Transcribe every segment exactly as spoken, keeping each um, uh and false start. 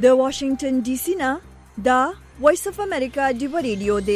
د واشنگټن ډي سي نه دا وایس اف امریکا ډیو ریډیو دی.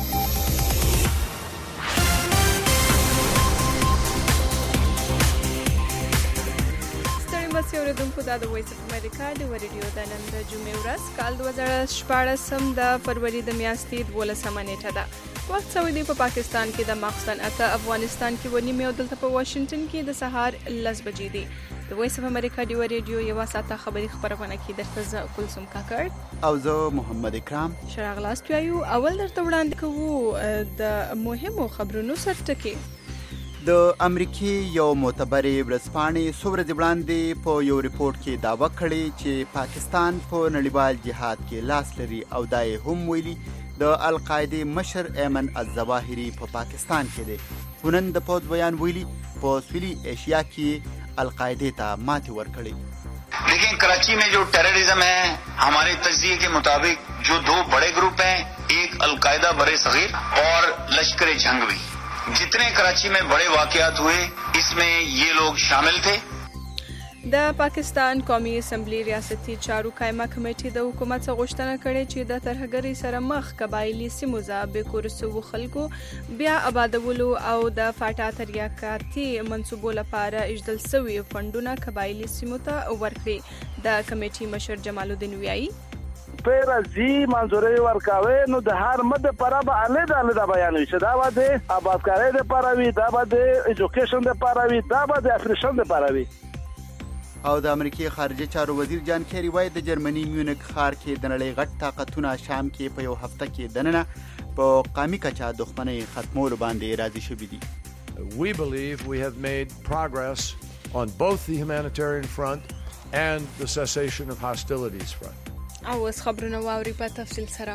ستړي اوریدونکو دا د وایس اف امریکا ډیو ریډیو د نن د جمعې ورځ کال دوه زره شپاړسم د فروری د میاشتې دولسمه نیټه ده. وخت سوی دی په پاکستان کې د ماخستن اته، افغانستان کې و نیمې او دلته په واشنگټن کې د سهار لس بجې دي. د وایس اف امریکا ډیو ریډیو یو ساعته خبري خبرونه کې درته زه کلثوم کاکړ او زه محمد اکرام شراغ لاست یو. اول درته وړاندې کوو د مهمو خبرونو سرټکی. د امریکای یو معتبر ورځپاڼې څو ورځې وړاندې په یو ریپورت کې دعوه کړې چې پاکستان په نړیوال جهاد کې لاس لري او دا یې هم ویلي د القاعده مشر ایمن الظواهری په پا پاکستان کې دی. هنن د پوز بیان ویلي په سویلي ایشیا کې القاعده ته ماتې ورکړي. لیکن کراچی میں جو ٹیررزم ہے ہمارے تجزیے کے مطابق جو دو بڑے گروپ ہیں، ایک القاعدہ بر صغیر اور لشکر جنگ بھی، جتنے کراچی میں بڑے واقعات ہوئے اس میں یہ لوگ شامل تھے. د پاکستان قومي اسمبلی ریاستي چارو قائمه کمیټې د حکومت څخه غوښتنه کړې چې د ترهګرۍ سره مخ قبایلی سیمو ځای به کورسو خلکو بیا آبادولو او د فاټا تریاکاتي منصوبو لپاره اجدل سوي فندونه قبایلی سیمو ته ورکړي. د کمیټې مشر جمال الدین ویایي پر ازي منظوري ورکاوي نو د هر مده پر به الید الید بیان وي، دا باندې آبادکاري د پاروي، دا باندې ایجوکیشن د پاروي، دا باندې افریشن د پاروي. او د امریکای خارجه چارو وزیر جان کیری وایي د جرمني میونخ ښار کې د نړۍ غټ طاقتونه شام کې په یو هفته کې دننه په قامي کچا دښمنۍ ختمولو باندې راضي شوي دي. We believe we have made progress on both the humanitarian front and the cessation of hostilities front. او اوس خبرونه واوري په تفصیل سره.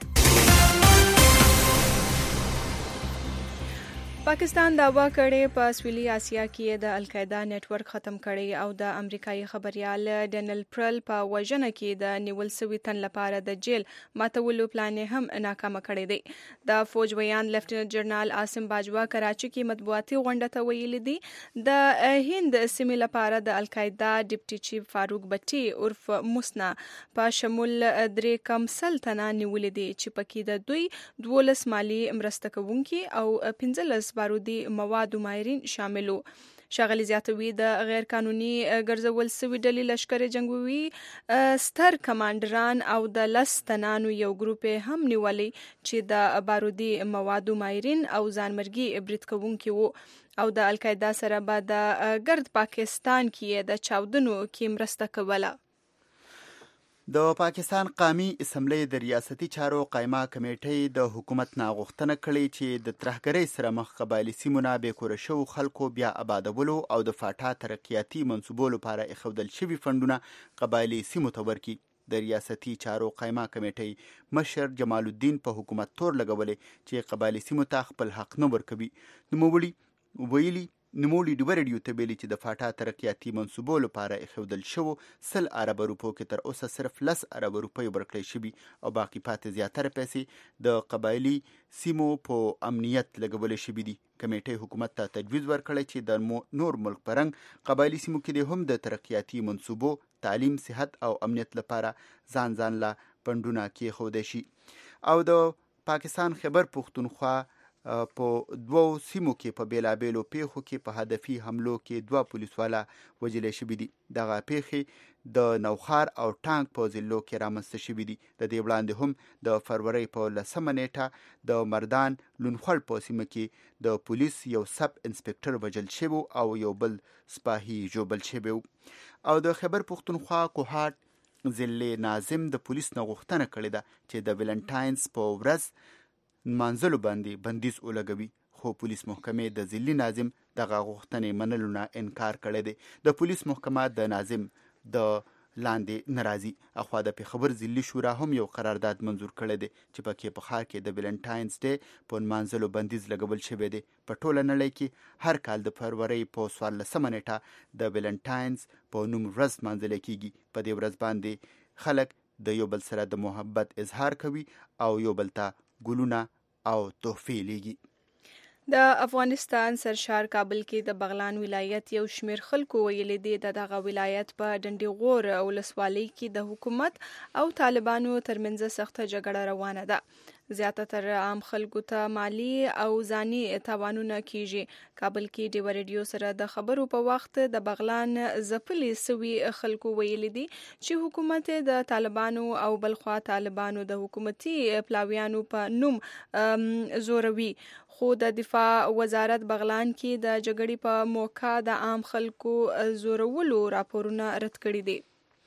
پاکستان دعوا کړې په سویلي اسیا کې د القاعده نیټ ورک ختم کړي او د امریکایي خبريال ډینل پرل په وژنه کې د نیول سوي تن لپاره د جیل ماتولو پلان هم ناکامه کړی دی. د فوج بیان لیفټیننټ جنرال عاصم باجوا کراچي کې مطبوعاتي غونډه ته ویلي دي د هند سیمې لپاره د القاعده ډیپټي چیف فاروق بټي عرف مسنا په شمول درې کم سل تنه نیولې دي چې پکې د دوی دولس مالی مرسته کوونکي او پنځلس بارودي مواد ماهرین شاملو. شاغلي زیاتوي د غیر قانوني ګرځول سوي ډلې لشکره جنگوي ستر کمانډران او د لس تنانو یو ګروپ هم نیولي چې د بارودي مواد ماهرین او ځانمرګي برید کوونکي وو او د القاعده سره به د ګرد پاکستان کې د چاودنو کې مرسته کوله. د پاکستان قومي اسمبلی د ریاستي چارو قائمه کمیټې د حکومت نه غوښتنه کړې چې د ترهګرۍ سره مخ قبایلی سیمونه بې کوره شوو خلکو بیا آبادولو او د فاټا ترقیاتي منصوبو لپاره ایښودل شوي فنډونه قبایلی سیمو ته ورکړي. د ریاستي چارو قائمه کمیټې مشر جمال الدین په حکومت تور لګولې چې قبایلی سیمو ته خپل حق نه ورکوي. نوموړي ویلي نوموړي ډیو ریډیو ته ویلي چې د فاټا ترقیاتي منصوبو لپاره ایښودل شوو سل اربه روپو کې تر اوسه صرف لس اربه روپۍ ورکړی شوي او باقي پاتې زیاتره پیسې د قبایلي سیمو په امنیت لګولې شوي دي. کمیټې حکومت ته تجویز ورکړی چې د نور ملک په رنګ قبایلي سیمو کې هم د ترقیاتي منصوبو تعلیم، صحت او امنیت لپاره ځان ځان له فنډونه کېښودی شي. او د پاکستان خیبر پښتونخوا په دوو سیمو کې په بیلابیلو پیښو کې په هدفي حملو کې دوه پولیسوالا وژلې شوي دي. دغه پیښې د نوخار او ټانک په ضلعو کې رامنځته شوي دي. د دې وړاندې هم د فروری په لسمه نیټه د مردان لونخوړ په سیمه کې د پولیس یو سب انسپکټر وژل شوی او یو بل سپاهي ژوبل شوی. او د خیبر پښتونخوا کوهاټ ضلع ناظم د پولیس نه غوښتنه کړې ده چې د ویلنټاینز په ورځ منځلو باندې بندیز ولګوي، خو پولیس محکمې د ضلعي ناظم دغه غوښتنې منلو نه انکار کړی دی. د پولیس محکمه د ناظم د لاندې ناراضي. اخوا د پېښور ضلعي شورا هم یو قرارداد منظور کړی دی چې پکې په ښار کې د ویلنټاینز ډے په نمانځلو بندیز لګول شوی دی. په ټوله نړۍ کې هر کال د فروری په څوارلسمه نیټه د ویلنټاینز په نوم ورځ نمانځل کیږي. په دې ورځ باندې خلک د یو بل سره د محبت اظهار کوي او یو بل ته ګلونه او تحفې لیږي. د افغانستان سرشار کابل کې د بغلان ولایت یو شمیر خلکو ویلي دي د دغه ولایت په ډنډیغور ولسوالۍ کې د حکومت او طالبانو ترمنځ سخته جګړه روانه ده. زیاتره عام خلکو ته مالی او ځاني تاوانونه کیږي. کابل کې ډیو ریډیو سره د خبرو په وخت د بغلان ځپلي سوي خلکو ویلي دي چې حکومت د طالبانو او بلخوا طالبانو د حکومتي پلاویانو په نوم زوروي. خو د دفاع وزارت بغلان کې د جګړې په موقع د عام خلکو زورولو راپورونه رد کړي دي.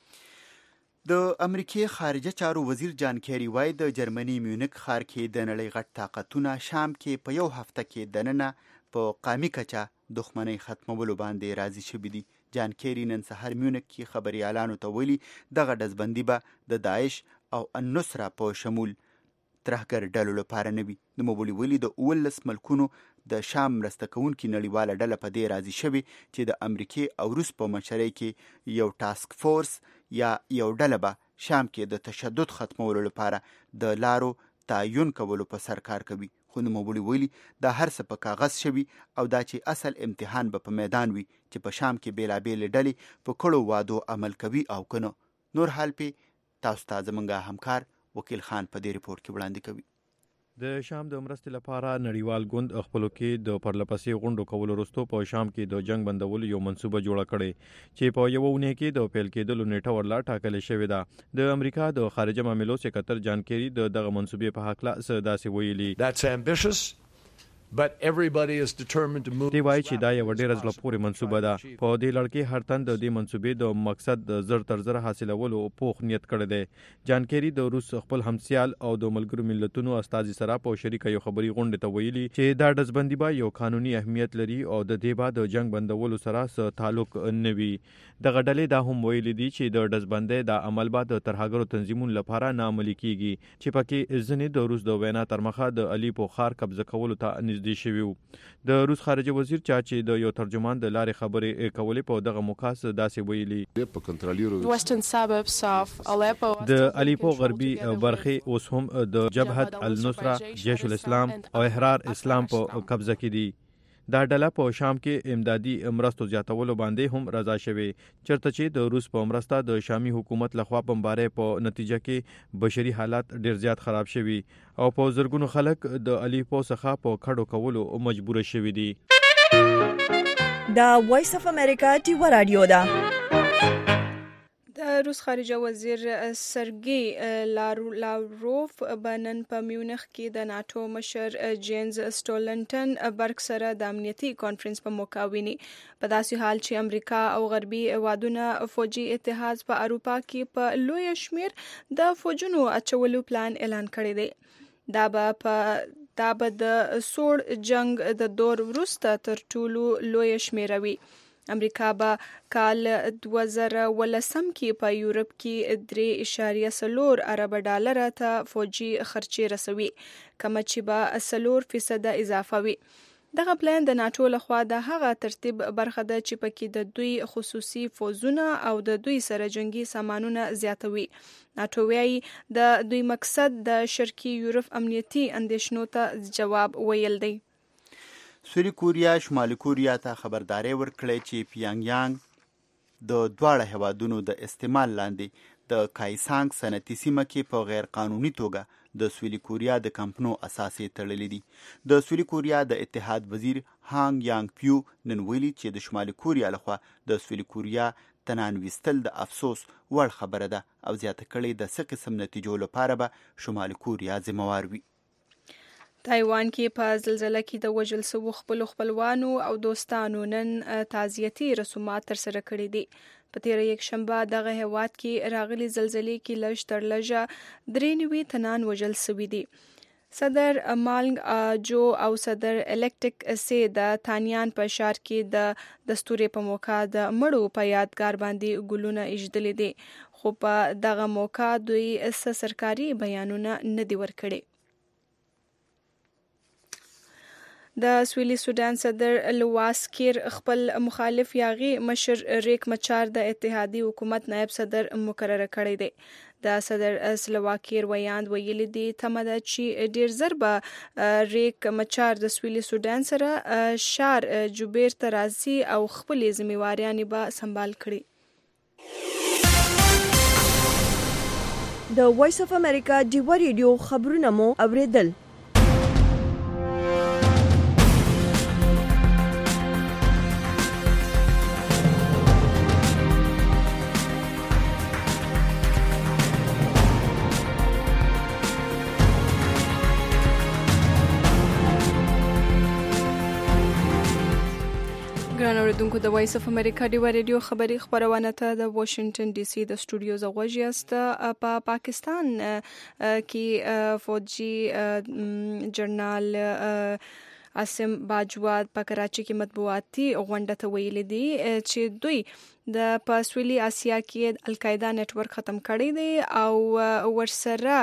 د امریکای خارجه چارو وزیر جان کیری وایي د جرمني میونیک ښار کې د نړۍ غټ طاقتونه شام کې په یو هفته کې دننه په قامي کچه دښمنۍ ختمولو باندې راضي شوي دي. جان کیری نن سهار میونیک کې خبريالانو ته ویلي دغه ډزبندي به د داعش او النصره په شمول ترهګر ډلو لپاره نه وي. د موبولي ویلي د اوولس ملکونو د شام مرسته کوونکي نړیواله ډله په دې راضي شوې چې د امریکای او روس په مشرۍ کې یو ټاسک فورس یا یو ډله به شام کې د تشدد ختمولو لپاره د لارو تعین کولو په سر کار کوي. خو د موبولي ویلي دا هر څه په کاغذ شوي او دا چې اصل امتحان به په میدان وي چې په شام کې بیلابېلې ډلې په کړو وعدو عمل کوي او کنه. نور حال پې تاسو ته زمونږ همکار وکیل خان په دې ریپورت کې وړاندې کوي. د شام د مرستې لپاره نړیوال ګوند خپلو کې د پرلپسې غونډو کولو وروسته په شام کې د جنگ بندولو یو منصوبه جوړه کړې چې په یو ونه کې د پیل کېدلو نیټه ورلا ټاکلې شوې ده. د امریکا د خارجه معاملو سکرټر جان کیری د دغه منصوبې په حق لا څه داسې ویلي. That's ambitious. But everybody is determined to move. دی وایي چې دا یو ډېر زړه پورې منصوبه ده. په دې لړ کې هر تن د دې منصوبې د مقصد د زر تر زر حاصلولو پوخ نیت کړی دی. جان کیری د روس خپل همسیال او د ملګرو ملتونو استازي سره په شریکه یو خبري غونډه ته ویلي چې دا ډزبندي به یو قانوني اهمیت لري او د دې بعد د جنگ بندولو سره څه تعلق نه وي. دغه ډلې دا هم ویلي دي چې د ډزبندۍ د عمل بعد د ترهګرو تنظیمونو لپاره ناعملي کیږي چې پکې ځینې د روس د وینا تر مخه د الیپو ښار قبضه کولو ته نږدې شوي وو. د روس خارجه وزیر چا چې د یو ترجمان د لارې خبرې کولې په دغه موقع داسې ویلي د الیپو غربي برخې اوس هم د جبهت النصره جيش الاسلام او احرار اسلام په قبضه کې دي. دا ډله په شام کې امدادي مرستو زیاتولو باندې هم رضا شوه چرته چې د روس په مرسته د شامي حکومت لخوا بمبارۍ په نتیجه کې بشري حالات ډیر زیات خراب شوي او په زرګونو خلک د الیپو څخه په کډو کولو مجبور شوي دي. دا وایس اف امریکا ډیو رادیو دا. د روس خارجه وزیر سرګي لاوروف بنن په میونخ کې د ناتو مشر جینز سټولنټن برګ سره د امنیتي کانفرنس په موقع ویني. په داسې حال چې امریکا او غربي هیوادونه فوجي اتحاد په اروپا کې په لوی شمیر د فوجونو اچولو پلان اعلان کړی دی. دا به په دا به د سوړ جنگ د دور وروسته تر ټولو لوی شمیر وي. امریکا به کال دوه زره ولسم کې په یورپ کې درې اعشاریه څلور ارب ډالر ته فوجي خرچې رسوي کما چې به څلور فیصده اضافه وي. دغه پلان د ناتو لخوا د هغه ترتیب برخه ده چې پکې د دوی خصوصي فوزونه او د دوی سره جنگي سامانونه زیاتوي. ناتو وايي د دوی مقصد د شرقي یورپ امنیتي اندیشنو ته جواب ویل دی. سوری کوریا شمالي کوریا ته خبرداري ورکړې چې پیانګ یانګ د دواړه هیوادونو د استعمال لاندې د کایسانګ صنعتي سیمه کې په غیر قانوني توګه د سویلي کوریا د کمپنو اساسې تړلې دي. د سویلي کوریا د اتحاد وزیر هانګ یانګ پیو نن ویلي چې د شمالي کوریا لخوا د سویلي کوریا تنان ویستل د افسوس وړ خبره ده او زیاته کړې د څه قسم نتیجو لپاره به شمالي کوریا ذمہوار وي. تایوان کې په زلزلہ کې د وژل شوو خپل خپلوانو او دوستانو نن تعزیتي رسومات ترسره کړي دي. په تیره یک شنبه دغه هیواد کې راغلي زلزلې کې لږ تر لږه درې نوي تنان وژل شوي دي. صدر مالنګ جو او صدر الکټریک سي د تانیان په ښار کې د دستوري په موقع د مړو په یادګار باندې ګلونه ایجدلې دي خو په دغه موقع دوی څه سرکاري بیانونه نه دي ورکړي. د سویلي سودان صدر لواسکیر خپل مخالف یاغي مشر ریک مچار د اتحادی حکومت نائب صدر مقرره کړی دی. د صدر سلواکي رویاند ویلي دي تمه ده چې ډیر زر به ریک مچار د سویلي سودان سره شار جوبیر ته راځي او خپلې ذمہواریانې به سمبال کړي. د وایس اف امریکا ډیوا ریډیو خبرونه مو اوریدل. ګران اوریدونکو د وایس اف امریکا ډیوا ریډیو خبری خبرونه ته د واشنگټن ډي سي د سټوډیو زغوږی است. په پاکستان کې فوجي جرنال عاصم باجوا په کراچي کې مطبوعاتي غونډه ته ویلي دي چې دوی د پاسویلي آسیا کې القاعده نت ورک ختم کړی دی او ورسره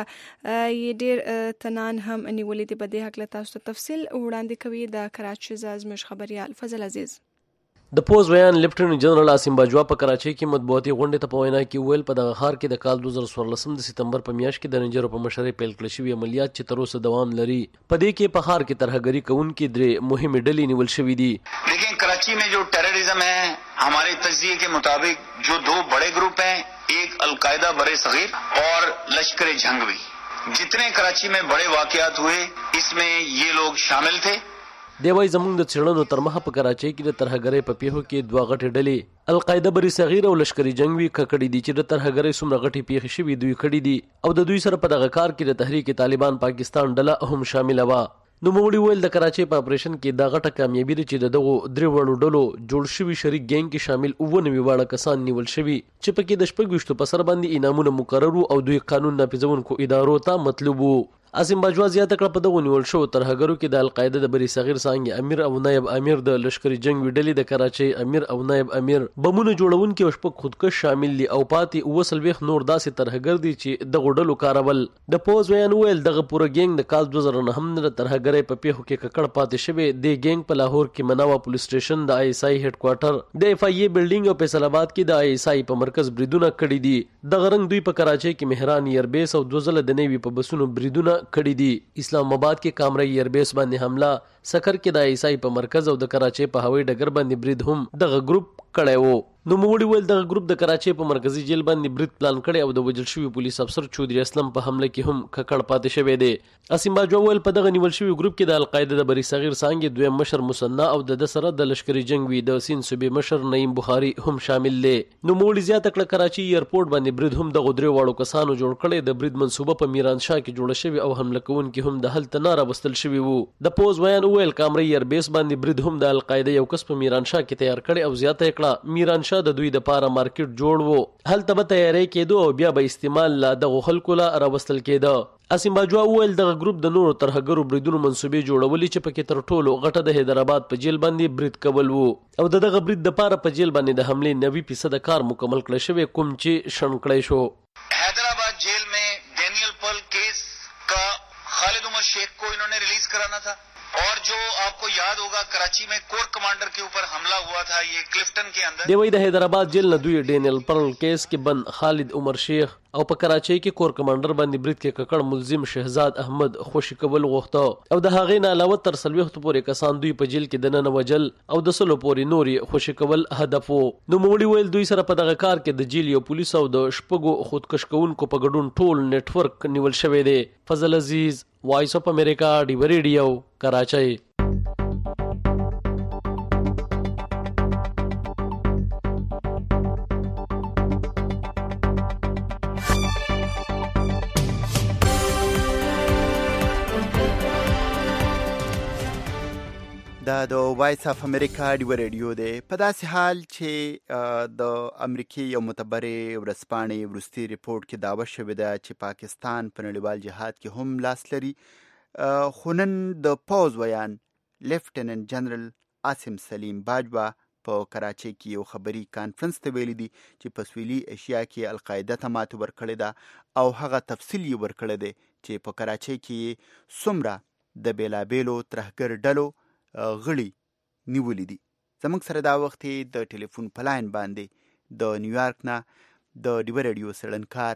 یې ډیر تنان هم نیولې دي. په دې حق له تاسو تفصیل وړاندې کوي د کراچي زموږ خبريال فضل عزیز. د پوز ویان لیفټننټ جنرال عاصم باجوا په کراچۍ کې مطبوعاتي غونډې ته په وینا کې ویل په دغه ښار کې د کال دوه زره څوارلس د سپتمبر په میاشت کې د رینجرو په مشرۍ پیل کړل شوي عملیات چې تر اوسه دوام لري. په دې کې په ښار کې ترهګري کوونکي درې مهمې ډلې نیول شوي دي. لیکن کراچی में जो टेररिज्म है हमारे तज्जिए के मुताबिक जो दो बड़े ग्रुप हैं, एक अलकायदा बरे सगीर और लश्कर जंग भी, जितने कराची में बड़े वाकयात हुए इसमें ये लोग शामिल थे. دی وای زمونږ د څېړنو تر مخه په کراچۍ کې د ترهګرۍ په پیښو کې دوه غټې ډلې القاعده بری صغیر او لشکري جنگ وی ککړې دي چې د ترهګرۍ څومره غټې پیښې شوي دوی کړي دي او د دوی سره په دغه کار کې د تحریک طالبان پاکستان ډله هم شامل وه. نو موږ ویل د کراچۍ په اپریشن کې دا غټه کامیابي ده چې دغه درې وړو ډلو جوړ شوي شریک ګینګ کې شامل اووه نوي واړه کسان نیول شوي چې پکې د شپږ ویشتو په سر باندې انعامونه مقرر او دوی قانون نافذونکو ادارو ته مطلوب وو. عاصم باجوا زیاته کړه په دغه نیول شو ترهګرو کې د القاعده د بری صغیر څنګه امیر او نائب امیر د لشکري جنگ ویډلې د کراچۍ امیر او نائب امیر بمونه جوړونکي او شپږ خودکش شامل دي او پاتې اوسلويخ نور داسې ترهګر دي چې د غډلو کارول. د پوز ویان ویل دغه پوره ګینګ د کال دوه زره نه هم د ترهګرۍ په پیښو کې ککړ پاتې شوی. د ګینګ په لاهور کې مناوا پولیس سټیشن د آی اس آی هډ کوارټر د اف ای ای بلډینګ او فیصل آباد کې د آی اس آی په مرکز بریدونه کړي دي. د غرنګ دوی په کراچۍ کې مهران ایربیس او دوه ځله د نیوی په بسونو بریدونه کړي دي. اسلام آباد کې کامرای ایربیس باندې حمله، سکر کې د آی اس آی په مرکز او د کراچۍ په هوایي ډګر باندې برید هم دغه ګروپ کړی وو. نو موږ ویل دغه ګروپ د کراچۍ په مرکزي جیل باندې برید پلان کړی او د وژل شوي پولیس افسر چودري اسلم په حمله کې هم ککړ پاتې شوی دی. عاصم باجوا ویل په دغه نیول شوي ګروپ کې د القاعده د بری صغیر څنګه دویم مشر مصنع او د سره د لشکري جنگ وی د سین صوبې مشر نعیم بخاری هم شامل دي. نو موږ زیاته کړه کراچۍ ایرپورټ باندې برید هم د غدري واړو کسانو جوړ کړي. د برید منصوبه په میران شاه کې جوړه شوی او حمله کوونکي هم د هلته نه راوستل شوی وو. د پوز ویان ویل کامرای ایربیس باندې برید هم د القاعده یو کس په میران شاه کې تیار کړي او زیاته کړه میران شاه د دوی د پاره مارکیټ جوړ وو. هلته به تیاری کېدو او بیا به استعمال لا دغه خلکو لا راوستل کېده. عاصم باجوا ویل دغه ګروپ د نورو ترهګرو بریدونو منسوبې جوړولې چې پکې تر ټولو غټه د حیدرآباد په جیل باندې برید کول وو او دغه برید د پاره په جیل باندې د حمله نوي فیصد کار مکمل کړی شوی کوم چې شن کړی شو. हैदराबाद जेल में डेनियल पर्ल केस का खालिद उमर शेख को इन्होंने रिलीज कराना था और जो आपको याद होगा कराची में कोर कमांडर के ऊपर हमला हुआ था ये क्लिफ्टन के अंदर. دی وای د حیدرآباد جیل نه دوی ډینیل پرل کیس کې بند خالد عمر شیخ او په کراچۍ کې کور کمانډر باندې برید کې ککړ ملزم شهزاد احمد خوشی کول غوښته او د هغې نه علاوه تر څلوېښتو پورې کسان دوی په جیل کې دننه وجل او د سلو پورې نورې خوشی کول هدف وو. نو موږ ویل دوی سره په دغه کار کې د جیل یو پولیس او د شپږو خودکش کوونکو په ګډون ټول نیټ ورک نیول شوی دی. فضل عزیز، وایس اف امریکا، ډیوا ریډیو، کراچۍ. دا د وایس اف امریکا ډیوا ریډیو دی. په داسې حال چې د امریکای یو معتبرې ورځپاڼې وروستي ریپورټ کې دعوه شوې ده چې پاکستان په نړیوال جهاد کې هم لاس لري. خو نن د پوز ویان لیفټننټ جنرال عاصم سلیم باجوا په کراچۍ کې یو خبري کانفرنس ته ویلي دي چې په سویلي ایشیا کې القاعده ته ماتې ورکړې ده او هغه تفصیل یې ورکړی دی چې په کراچۍ کې څومره د بیلابیلو ترهګر ډلو غړي نیولې دي. زموږ سره دا وخت د ټلیفون په لاین باندې د نیویارک نه د ډیوا ریډیو څېړنکار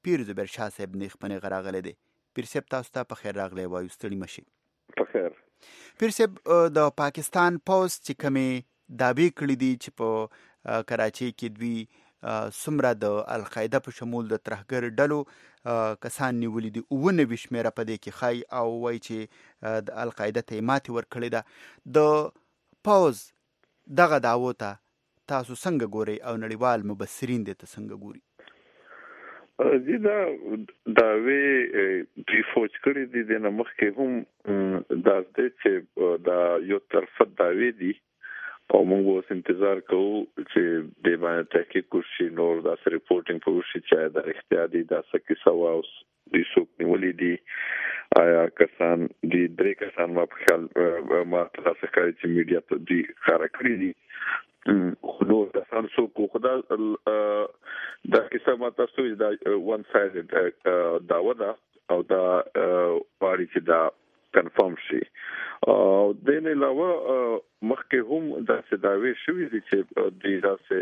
پیر زبیر شاه صاحب نیخ پنې غراغله دی. پیر صاحب تاسو ته په خیر راغلی وایو، ستړي مشي. په خیر. پیر صاحب د پاکستان پوز چې کمې دعوې کړې دي چې په کراچۍ کې دوی څومره د القاعده په شمول د ترهګر ډلو کسان نیولي دي، اووه نوي شمېره په دې کې ښایي او وایي چې د القاعده ته یې ماتې ورکړې ده. د پوز دغه دعوو ته تاسو څنګه ګورئ او نړیوال مبصرین دې ته څنګه ګوري؟ جی دا دعوې دوی فوج کړي دي، د نه مخکې هم دا دی چې دا یو طرفه دعوې دي او موږ اوس انتظار کوو چې د باندې تحقیق وشي، نور داسې ریپورټینګ په وشي چې دا رښتیا دي، دا څه کیسه وه او دوی څوک نیولي دي. آیا کسان دي درې کسان ما په خیال ما ته داسې ښکاري چې میډیا ته دوی ښکاره کړي دي، خو نور کسان څوک وو. خو دا دا کیسه ما تاسو ته دا ون سایډ دعوه ده او دا غواړي چې دا کنفرم شي. او د نه علاوه مخکې هم داسې دعوې شوې دي چې دوی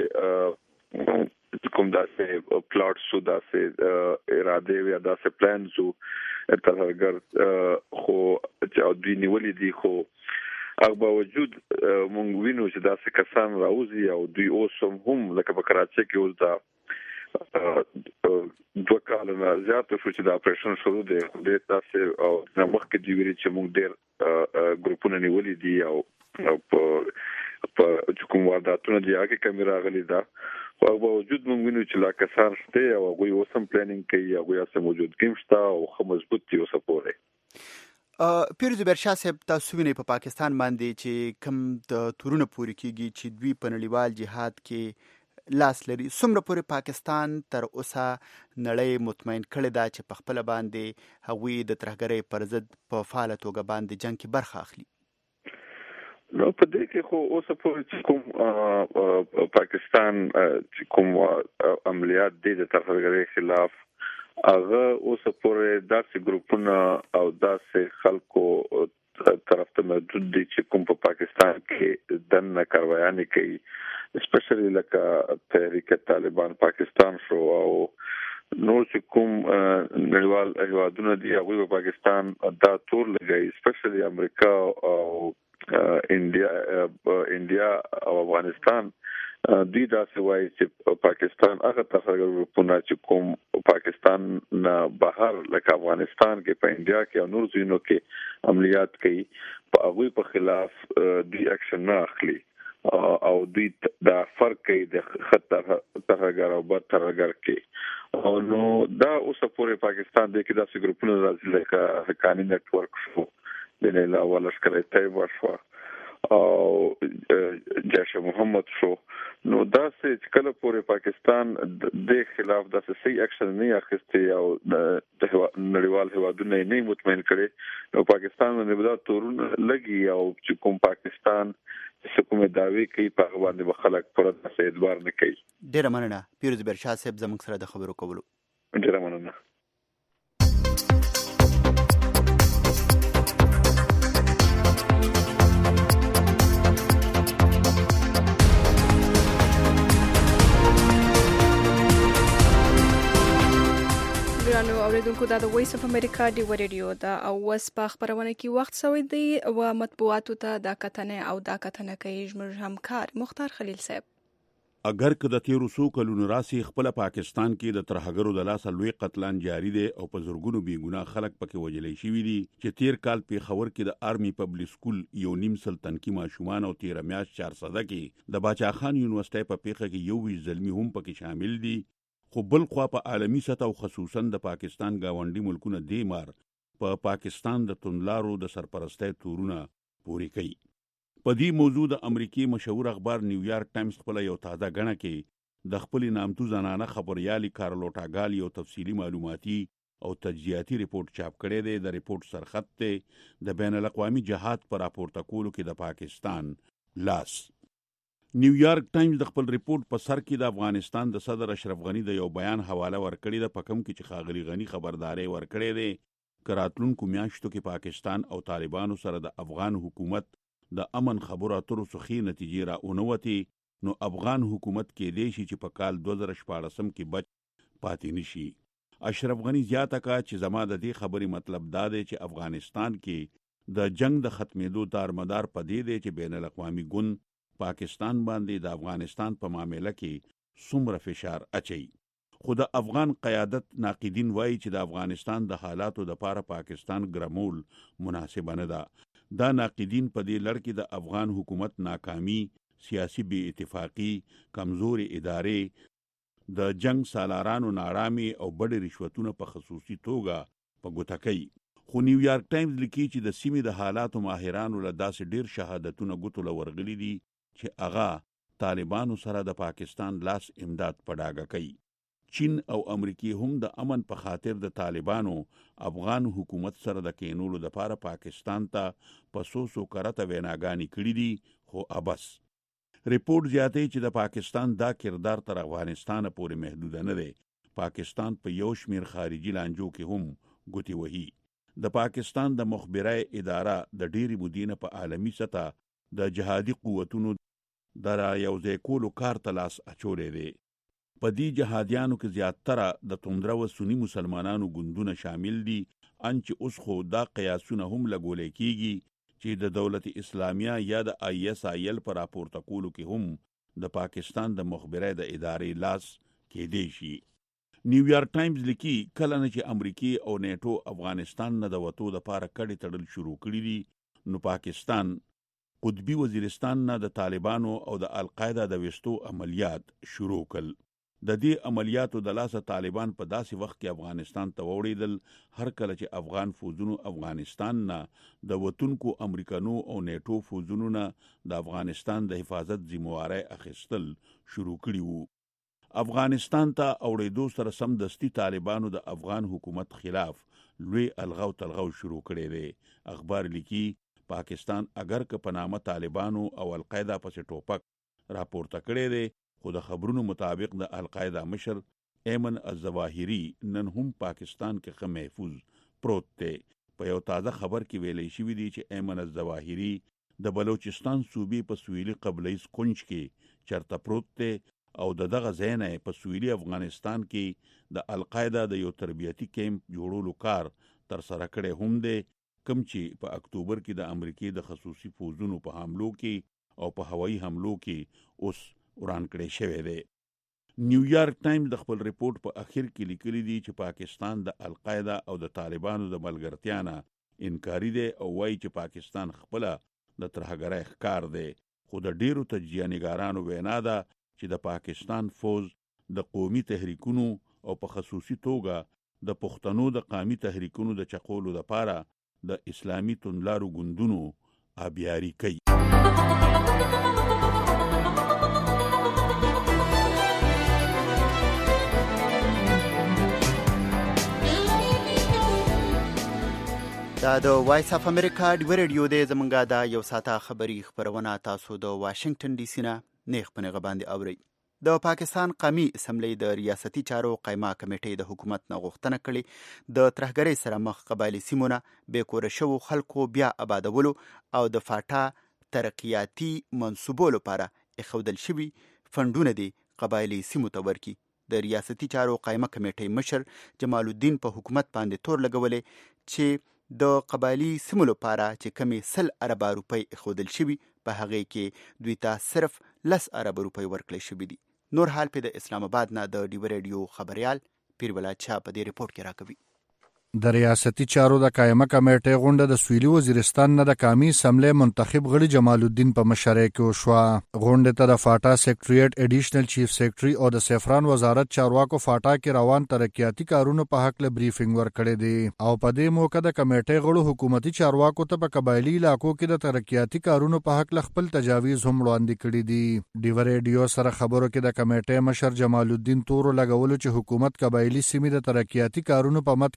داسې کوم داسې پلاټ شو، داسې اراده یا داسې پلان شو ترهګر خو چې دوی نیولي دي. خو هغه باوجود موږ وینو چې داسې کسان راوځي او دوی اوس هم لکه په کراچۍ کې اوس دا دوه کاله نه زیات شو چې دا اپریشن شروع دی. د تاسو او مخکې دی ویلي چې موږ ډېر ګروپونه نیولي دي او په کوم وارداتونه دي هغه کمی راغلي ده. خو هغه باوجود موږ وینو چې لا کسان شته او هغوی اوس هم پلانینګ کوي، هغوی اوس موجودګي شته او ښه مضبوط دي اوسه پورې. پیر زبیر شاه صاحب تاسو وینئ په پاکستان باندې چې کوم د تورونه پورې کېږي چې دوی په نړیوال جهاد کې لاس لري، څومره پورې پاکستان تر اوسه نړۍ مطمئن کړې ده چې په خپله باندې هغوی د ترهګرۍ پر ضد په فعاله توګه باندې جنګ کې برخه اخلي؟ نو په دې کې خو اوسه پورې چې کوم پاکستان چې کوم عملیات دي د ترهګرۍ خلاف، هغه اوسه پورې داسې ګروپونه او داسې خلکو طرف ته محدود دي چې کوم په پاکستان کې دننه کاروایانې کوي، اسپیشلی لکه تحریک طالبان پاکستان شو او نور چې کوم نړیوال هیوادونه دي هغوی په پاکستان دا تور لګوي، اسپیشلی امریکا او انډیا انډیا او افغانستان. دوی داسې وایي چې پاکستان هغه ترهګر ګروپونه چې کوم پاکستان نه بهر لکه افغانستان کې په انډیا کې او نور ځایونو کې عملیات کوي، په هغوی په خلاف دوی اکشن نه اخلي او دوی دا فرق کوي د خطر ترهګر او بد ترهګر کې. او نو دا اوسه پورې پاکستان د کې داسې ګروپونه راځي لکه حقانی نیټورک شو، د نه علاوه لشکر طیبه شو او جیش محمد شو. نو داسې چې کله پورې پاکستان د خلاف داسې صحیح اکشن نه اخیستي او د نړیوال هیوادونه نه مطمئن کړي، نو پاکستان باندې به دا تورونه لګي او چې کوم پاکستان چې کومه دعوی کوي په هغه باندې به خلک پوره داسې اعتبار نه کوي. ډېره مننه پیر زبیر شاه صاحب زموږ سره د خبرو کولو. ډېره مننه. ګرانو اوریدونکو، دا د وایس اف امریکا ډیو ریډیو دا او وس په خبرونه کې وخت سوی دی او مطبوعاتو ته دا کتنه او دا کتنه کوي زموږ همکار مختار خلیل صاحب. اگر که د تیرو څو کلونو راسي خپل پاکستان کې د ترهګرو د لاسه لوی قتلان جاری دي او په زورګونو بې ګناه خلک پکې وجلې شوي دي چې تیر کال پیښور کې د آرمي پبلک سکول یو نیم سل تنکي ماشومان او تیر میاشت چار صده کې د باچا خان یونیورسيټي په پیښه کې یو ویش زلمی هم پکې شامل دي. خو بل خوا په عالمی سطح او خصوصا د پاکستان گاونډي ملکونه دې مار په پاکستان د توندلارو د سرپرستۍ تورونه پوری کوي. په دې موضوع د امریکای مشهور اخبار نیویارک ټایمز خپل یو تازه غنه کې د خپل نامتو زنانه خبريالي کارلوټا ګال یو تفصیلی معلوماتي او تجزیاتي ریپورت چاپ کړی دی. د ریپورت سرخط ته د بین الاقوامي جهاد پر راپورته کولو کې د پاکستان لاس. نیویارک ټایمز د خپل ریپورت په سر کې د افغانستان د صدر اشرف غنی د یو بیان حواله ورکړې ده، په کوم کې چې ښاغلي غنی خبرداري ورکړې ده چې راتلونکو میاشتو کې پاکستان او طالبانو سره د افغان حکومت د امن خبرو اترو څخه نتیجې را اونوتي، نو افغان حکومت کې دی چې په کال دوه زره شپاړس کې بچ پاتې نشي. اشرف غنی زیاته کا چې زما د دې خبرې مطلب دا دی چې افغانستان کې د جنگ د ختمېدو دارمدار پدې دی چې بین الاقوامي ګوند پاکستان باندې د افغانستان په معاملې کې څومره فشار اچي. خو د افغان قیادت ناقدین وایي چې د افغانستان د حالاتو د پاره پاکستان ګرمول مناسب نه ده. دا ناقدین په دې لړ کې د افغان حکومت ناکامي، سیاسي بې اتفاقي، کمزوري ادارې، د جنگ سالارانو نارامي او بډې رشوتونه په خصوصي توګه په ګوته کوي. خو نیویارک ټایمز لیکي چې د سیمې د حالاتو ماهرانو له داسې ډیر شهادتونه ګوتو له ورغلي دي چې هغه طالبانو سره د پاکستان لاس امداد په ډاګه کوي. چین او امریکای هم د امن په خاطر د طالبانو افغان حکومت سره د کینولو لپاره پاکستان ته په سو سو کرته ویناګانی کړې دي، خو ابس. ریپورت زیاتوي چې د پاکستان دا کردار تر افغانستان پورې محدود نه دی. پاکستان په یو شمیر خارجي لانجو کې هم ګوتې وهي. د پاکستان د مخبرای اداره د ډېری مودینه په عالمی سطح د جهادي قوتونو د را یوځای کولو کار ته لاس اچولی دی. په دې جهادیانو کې زیاتره د توندره و سنی مسلمانانو ګوندونه شامل دي، ان چې اوس خو دا قیاسونه هم لګولې کیږي چې د دولت اسلامیه یا د آی ایس آی ایل پر راپورته کولو کې هم د پاکستان د مخبرای د ادارې لاس کېدی شي. نیویارک ټایمز لیکي کله نه چې امریکای او نیټو افغانستان نه د وتو د پاره کډي تړل شروع کړي دي، نو پاکستان قطبي وزیرستان نه د طالبانو او د القاعده د وستو عملیات شروع کړل. د دې عملیاتو د لاسه طالبان په داسې وخت کې افغانستان ته وړېدل هر کله چې افغان فوجونو افغانستان نه د وطنکو امریکانو او نیټو فوجونو نه د افغانستان د حفاظت ذمہواری اخیستل شروع کړي وو. افغانستان ته اورېدو سره سم دستی طالبانو د افغان حکومت خلاف لوی الغاو تلغاو شروع کړي دی. اخبار لیکي پاکستان اگر که په نامه طالبانو او القاعده پسې ټوپک راپورته کړي دی، خو د خبرونو مطابق د القاعده مشر ایمن الظواهری نن هم پاکستان کې ښه محفوظ پروت دی. په یو تازه خبر کې ویلی شوي دي چې ایمن الظواهری د بلوچستان صوبې په سویلي قبلیز کنج کې چرته پروت دی او د دغه ځای نه په سویلي افغانستان کې د القاعده د یو تربیتي کیمپ جوړولو کار ترسره کړی هم دی، کوم چې په اکتوبر کې د امریکای د خصوصي فوجونو په حملو کې او په هوایي حملو کې اوس وران کړی شوی دی. نیویارک ټایمز د خپل ریپورت په اخر کې لیکلي دي چې پاکستان د القاعده او د طالبانو د ملګرتیا نه انکاري دی او وایي چې پاکستان خپله د ترهګرۍ ښکار دی. خو د ډیرو تجزیه نګارانو وینا ده چې د پاکستان فوج د قومي تحریکونو او په خصوصي توګه د پښتنو د قومي تحریکونو د چقولو لپاره د اسلامي توندلارو ګوندونو آبیاري کوي. دا د وایس اف امریکا ډیو ریډیو دی. زمونږه دا یو ساعته خبري خبرونه تاسو د واشنگټن ډي سي نه نیغ په نیغه باندې اورئ. د پاکستان قومي اسمبلی د ریاستي چارو قایمه کمیټې د حکومت نه غوښتنه کړې د ترهګرۍ سره مخ قبایلي سیمونه بې کوره شوو خلکو بیا آبادولو او د فاټا ترقیاتي منصوبو لپاره ایښودل شوي فنډونه دي قبایلي سیمو ته ورکړي. د ریاستي چارو قایمه کمیټې مشر جمال الدین په حکومت باندې تور لګولې چې د قبایلي سیمو لپاره چې کمې سل اربه روپۍ ایښودل شوي په هغې کې دوی ته صرف لس اربه روپۍ ورکړی شوي دي. نور حال په د اسلام آباد نه د ډیو ریډیو خبريال پیرولاد شاه په دې رپورت کې راکوي. د ریاستي چارو د قایمه کمیټې غونډه د سویلي وزیرستان نه د قومي اسمبلی منتخب غړي جمال الدین په مشرۍ کې وشوه. غونډې ته د فاټا سیکریټریټ ایډیشنل چیف سیکریټري او د سیفران وزارت چارواکو فاټا کې روان ترقیاتي کارونو په حق له بریفینګ ورکړی دی او په دې موقع د کمیټې غړو حکومتي چارواکو ته په قبایلي علاقو کې د ترقیاتي کارونو په حق له خپل تجاویز هم وړاندې کړي دي. ډیو ریډیو سره خبرو کې د کمیټې مشر جمال الدین تور لګولو چې حکومت قبایلي سیمې د ترقیاتي کارونو په مد کې د پام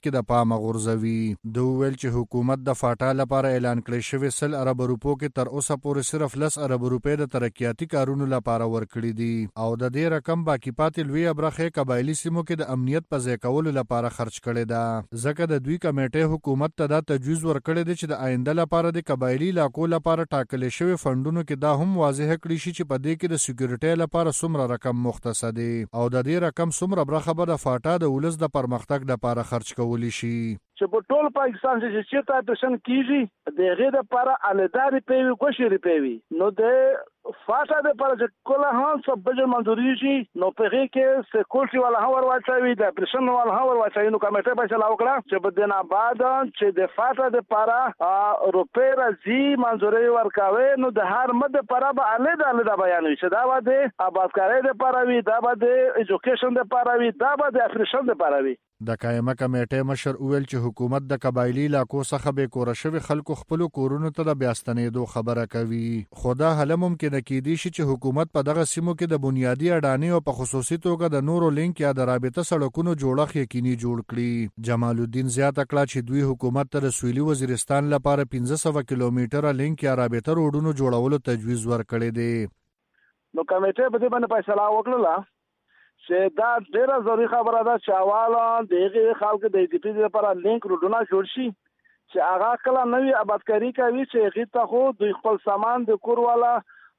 پامه غورځوي. د ویل چې حکومت د فاټا لپاره اعلان کړی شوی سل ارب روپو کې تر اوسه پورې صرف لس ارب روپۍ د ترقیاتي کارونو لپاره ورکړي دي او د دې رقم باقی پاتې لوی برخه قبایلی سیمو کې د امنیت په ځای کولو لپاره خرج کړي ده. ځکه د دوی کمیټې حکومت ته دا تجویز ورکړی دی چې د آینده لپاره د قبایلی علاقو لپاره ټاکل شوی فندونو کې دا هم واضح کړي شي چې په دې کې د سکیورټي لپاره څومره رقم مختص دی او د دې رقم څومره برخه به د فاټا د ولس د پرمختګ لپاره خرج کولی شي. چې په ټول پاکستان کې چې تا پېشن کیږي د هغې دپاره الهداري پیوي ګوشري پیوي نو د فاټا دپاره چې کله هم څه بجټ منظوري شي نو په هغې کې سکیورټي والا هم ور واچوي د اپریشن والا هم ور واچوي نو کمیټه فیصله وکړه چې په دې نه بعد چې د فاټا دپاره روپۍ راځي منظوري ورکوي نو د هر مد دپاره به علیحده علیحده بیان وي چې دا به د آبادکارۍ دپاره وي دا به د ایجوکیشن دپاره وي دا به د اپریشن دپاره وي. د قائمه کمیټې مشر وویل چې حکومت د قبایلی علاقو څخه به کور شوی خلکو خپل کورونو ته د بیاستنېدو خبره کوي. خدا هله ممکن کېدی شي چې حکومت په دغه سیمو کې د بنیادی اډانې او په خصوصي توګه د نورو لینک یا د رابطه سړکونو جوړښت یقیني جوړ کړي. جمال الدین زیاته کړه چې دوی حکومت ته د سویلي وزیرستان لپاره پنځه سوه کیلومتره لینک یا رابطه روډونو جوړولو تجویز ورکړی دی. نو کمیټه په دې باندې فیصله وکړه چې دا ډیره ضروري خبره ده چې اواله د هغې خلکو د ای ډي پي لپاره لینک روډونه جوړ شي چې هغه کله نوي آبادکاري کوي چې هغې ته خو دوی خپل سامان د کور والا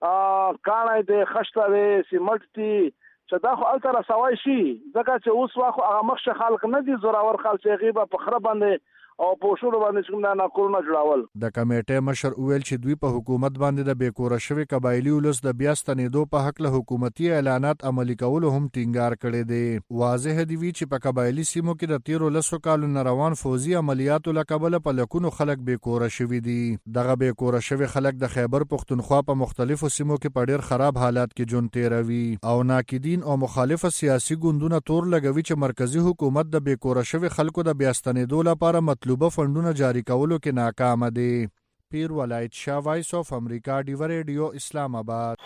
کاڼی دی خښته دی سیمټ دي چې دا خو هلته رسوی شي ځکه چې اوس وخت هغه مخکې خلک نه دي زورور خلک چې هغې به په خره باندې او په شورو باندې چې کوم دا ناکورونه جوړول. د کمیټې مشر وویل چې دوی په حکومت باندې د بېکوره شوي قبایلي ولس د بیا ستنېدو په هکله حکومتي اعلانات عملي کولو هم ټینګار کړی دی. واضح دي وي چې په قبایلي سیمو کې د تیرو لسو کالو نه روان فوزي عملیاتو له کبله په لکونو خلک بېکوره شوي دي. دغه بېکوره شوي خلک د خیبر پښتونخوا په مختلفو سیمو کې په ډېر خراب حالات کې ژوند تېروي او ناقدین او مخالفه سیاسي ګوندونه تور لګوي چې مرکزی حکومت د بېکوره شوي خلکو د بیا ستنېدو لپاره مطلوبه فندونه جاری کولو کې ناکام دي. پیر ولایت شاه وایس اف امریکا ډیو ریډیو اسلام آباد.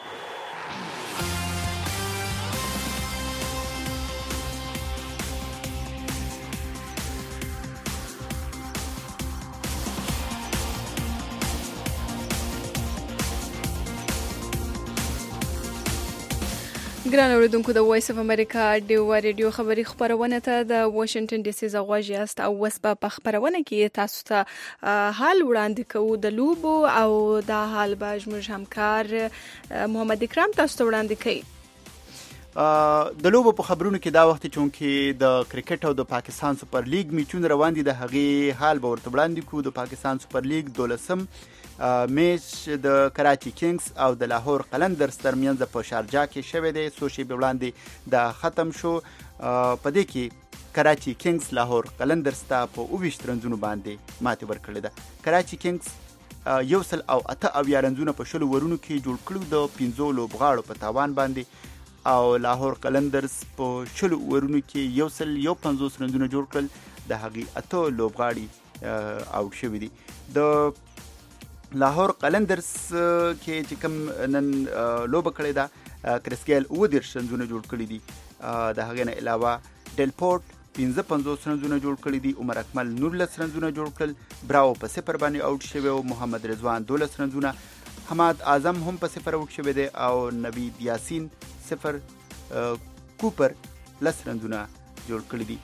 ګران اوریدونکو د وایس اف امریکا ډیو ریډیو خبری خبرونه ته د واشنگټن ډي سي زغواجی است او وسبه په خبرونه کې تاسو ته حال وړاندې کوو د لوبو او د حال به زموږ همکار محمد اکرام تاسو ته وړاندې کوي. د لوبو په خبرونو کې دا وخت چونکې د کرکټ او د پاکستان سوپر لیګ میچونه روان دي د هغې حال به ورته وړاندې کوو. د پاکستان سوپر لیګ دولسم میچ د کراچي کینګز او د لاهور قلندرز ترمنځ په شارجه کې شوی دی. څو شېبې وړاندې دا ختم شو. په دې کې کراچي کینګز لاهور قلندرز ته په اوویشت رنزونو باندې ماتې ورکړې ده. کراچي کینګز یو سل او اته اویا رنزونه په شلو ورونو کې جوړ کړو د پنځو لوبغاړو په تاوان باندې او لاهور قلندرز په شلو ورونو کې یو سل یو پنځوس رنزونه جوړ کړل. د هغې اته لوبغاړي اوټ شوي دي. د لاهور قلندرز کې چې کوم نن لوبه کړې ده کرس ګیل اووه دېرش رنزونه جوړ کړي دي. د هغې نه علاوه ډیلپورټ پنځه پنځوس رنزونه جوړ کړي دي. عمر اکمل نولس رنزونه جوړ کړل. براو په صفر باندې اوټ شوی او محمد رضوان دولس رنزونه. حماد اعظم هم په صفر اوټ شوی دی او نوید یاسین صفر. کوپر لس رنزونه جوړ کړي دي.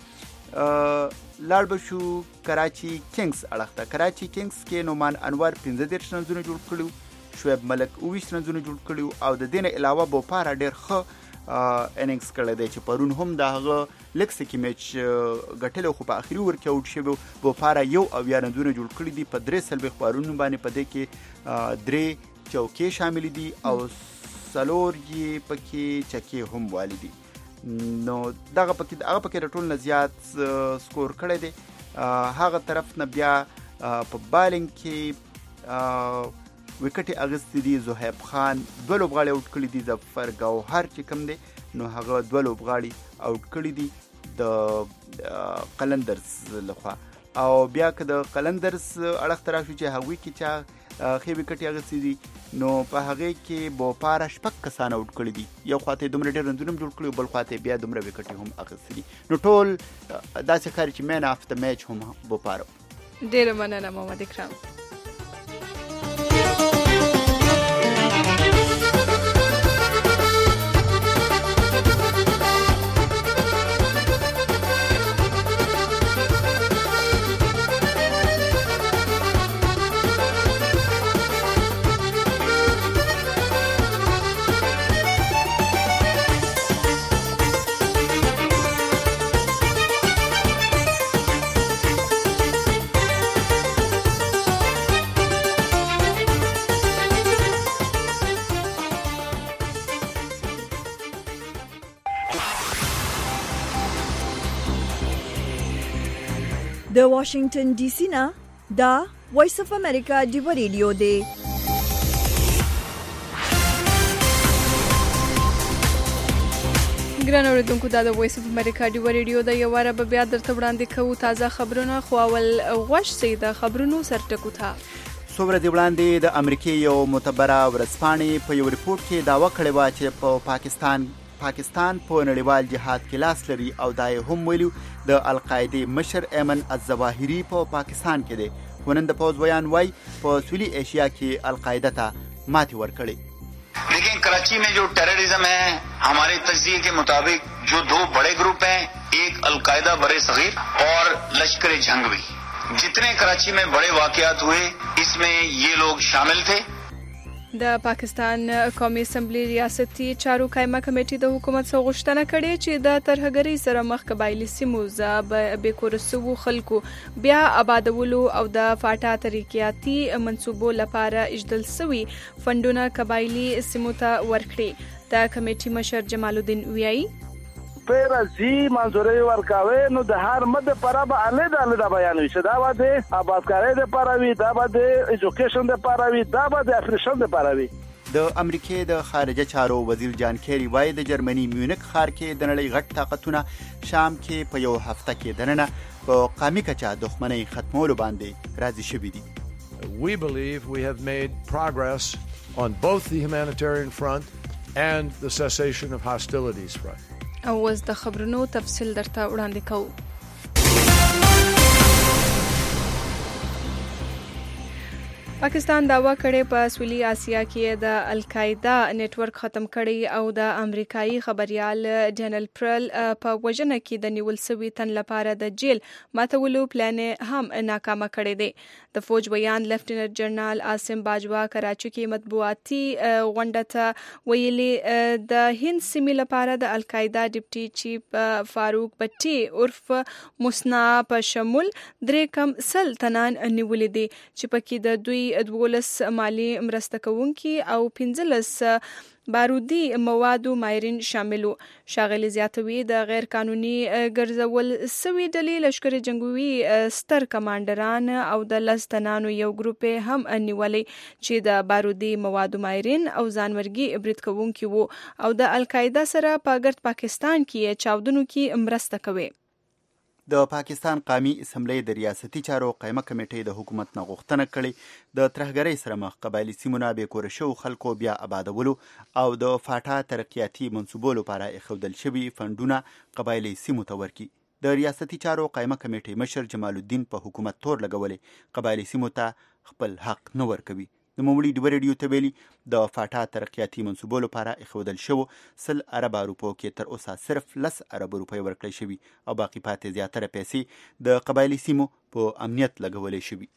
لاړ به شو کراچي کینګز اړخ ته. کراچي کینګز کې نومان انور پنځه دېرش رنزونه جوړ کړي. شعیب ملک اوویشت رنزونه جوړ کړي او د دې نه علاوه بوپارا ډېر ښه اننګز کړی دی چې پرون هم د هغه لږ څه کې میچ ګټلی خو په اخري اوور کې اوټ شوی. بوپارا یو اویا رنزونه جوړ کړي دي په درې څلوېښت بارونو باندې. په دې کې درې چوکې شاملې دي او څلور یې پکې چکې هم والي دي. نو دغه پکې هغه پکې د ټول نه زیات سکور کړی دی. هغه طرف نه بیا په بالینګ کې وکټې اخیستې دي. زهیب خان دوه لوبغاړي اوټ کړي دي. ظفر ګوهر چې کوم دی نو هغه دوه لوبغاړي اوټ کړي دي د قلندرز لخوا. او بیا که د قلندرز اړخ ته راشو چې هغوی کې چا ښې وکټې اخیستې دي. نو په هغې کې بوپاره شپږ کسان آوټ کړي دي. یو خواته یې دومره ډېر رنزونه هم جوړ کړي، بل خواته یې بیا دومره وکټې هم اخیستې دي. نو ټول داسې ښکاري چې مین اف د میچ هم بوپاره. ډېره مننه محمد اکرام. د واشنگټن ډي سي نه دا وایس اف امریکا ډیو ریډیو دی. ګران اوریدونکو، دا د وایس اف امریکا ډیو ریډیو د یو واره به بیا درته وړاندې کوو تازه خبرونه. خو اول غوښ سي د خبرونو سرټکو ته. څو ورځې وړاندې د امریکې یو معتبره ورځپاڼې په یو رپورټ کې دعوه کړې وه چې په پاکستان پاکستان په نړیوال جهاد کې لاس لري، او دا یې هم ویلو د القاعدې مشر ایمن الظواهري په پاکستان کې دی. خو نن د پوځ ویان وایي په سویلي ایشیا کې القاعده ته ماتې ورکړې. लेकिन कराची में जो टेररिज्म है हमारे तज्जिए के मुताबिक जो दो बड़े ग्रुप हैं, एक अलकायदा बरे सगीर और लश्कर जंग भी, जितने कराची में बड़े वाकयात हुए इसमें ये लोग शामिल थे. د پاکستان قومي اسمبلی ریاستي چارو قائمه کمیټې د حکومت څخه غوښتنه کړې چې د ترهګرۍ سره مخ قبایلي سیمو ز به کورسو خلکو بیا آبادولو او د فاټا ترقیاتي منصوبو لپاره اجدل سوي فندونه قبایلي سیمو ته ورکړي. د کمیټې مشر جمال الدین ویایي پیرازي منظوري ورکاوي نو د هر مده پره به الده الده بیان وي. دا به د آبادکارۍ د پاره وي، دا به د ایجوکیشن د پاره وي، دا به د افریشن د پاره وي. د امریکې د خارجه چارو وزیر جان کیری وایي د جرمني میونخ ښار کې د نړۍ غټ طاقتونه شام کې په یو هفته کې دننه په قامي کچه دښمنۍ ختمولو باندې راضي شوي دي. We believe we have made progress on both the humanitarian front and the cessation of hostilities front. او اوس د خبرونو تفصیل درته وړاندې کوو. پاکستان دعوا کړې په سویلي آسیا کې د القاعده نیټورک ختم کړي او د امریکایي خبريال ډینل پرل په وژنه کې د نیول سوي تن لپاره د جیل ماتولو پلان هم ناکامه کړی دی. د فوج بیان لیفټیننټ جنرال عاصم باجوا کراچي کې مطبوعاتي غونډه ته ویلي د هند سیمې لپاره د القاعده ډیپټي چیف فاروق بټي عرف مسنا په شمول درې کم سل تنان نیولې دي چې پکې د دوی دولس مالی مرسته کوونکي او پنځلس بارودي موادو ماهرین شاملو. شاغلي زیاتوي د غیر قانوني ګرځول سوي ډلې لشکري جنگوي ستر کمانډران او د لس تنانو یو ګروپ هم نیولې چې د بارودي موادو ماهرین او ځانورګي برید کوونکي وو او د القاعده سره په ګرد پاکستان کې چاودنو کې مرسته کوي. د پاکستان قومي اسمبلی د ریاستي چارو قائمه کمیټې د حکومت نه غوښتنه کړې د ترهګرۍ سره مخ قبایلي سیمونه بې کوره شوو خلکو بیا آبادولو او د فاټا ترقیاتي منصوبو لپاره ایښودل شوي فنډونه قبایلي سیمو ته ورکړي. د ریاستي چارو قائمه کمیټې مشر جمال الدین په حکومت تور لګولې قبایلي سیمو ته خپل حق نه ورکوي. د مومړي ډیو ریډیو ته ویلي د فاټا ترقیاتي منصوبو لپاره ایښودل شوو سل اربه روپو کې تر اوسه صرف لس اربه روپۍ ورکړی شوي او باقي پاتې زیاتره پیسې د قبایلي سیمو په امنیت لګولې شوي.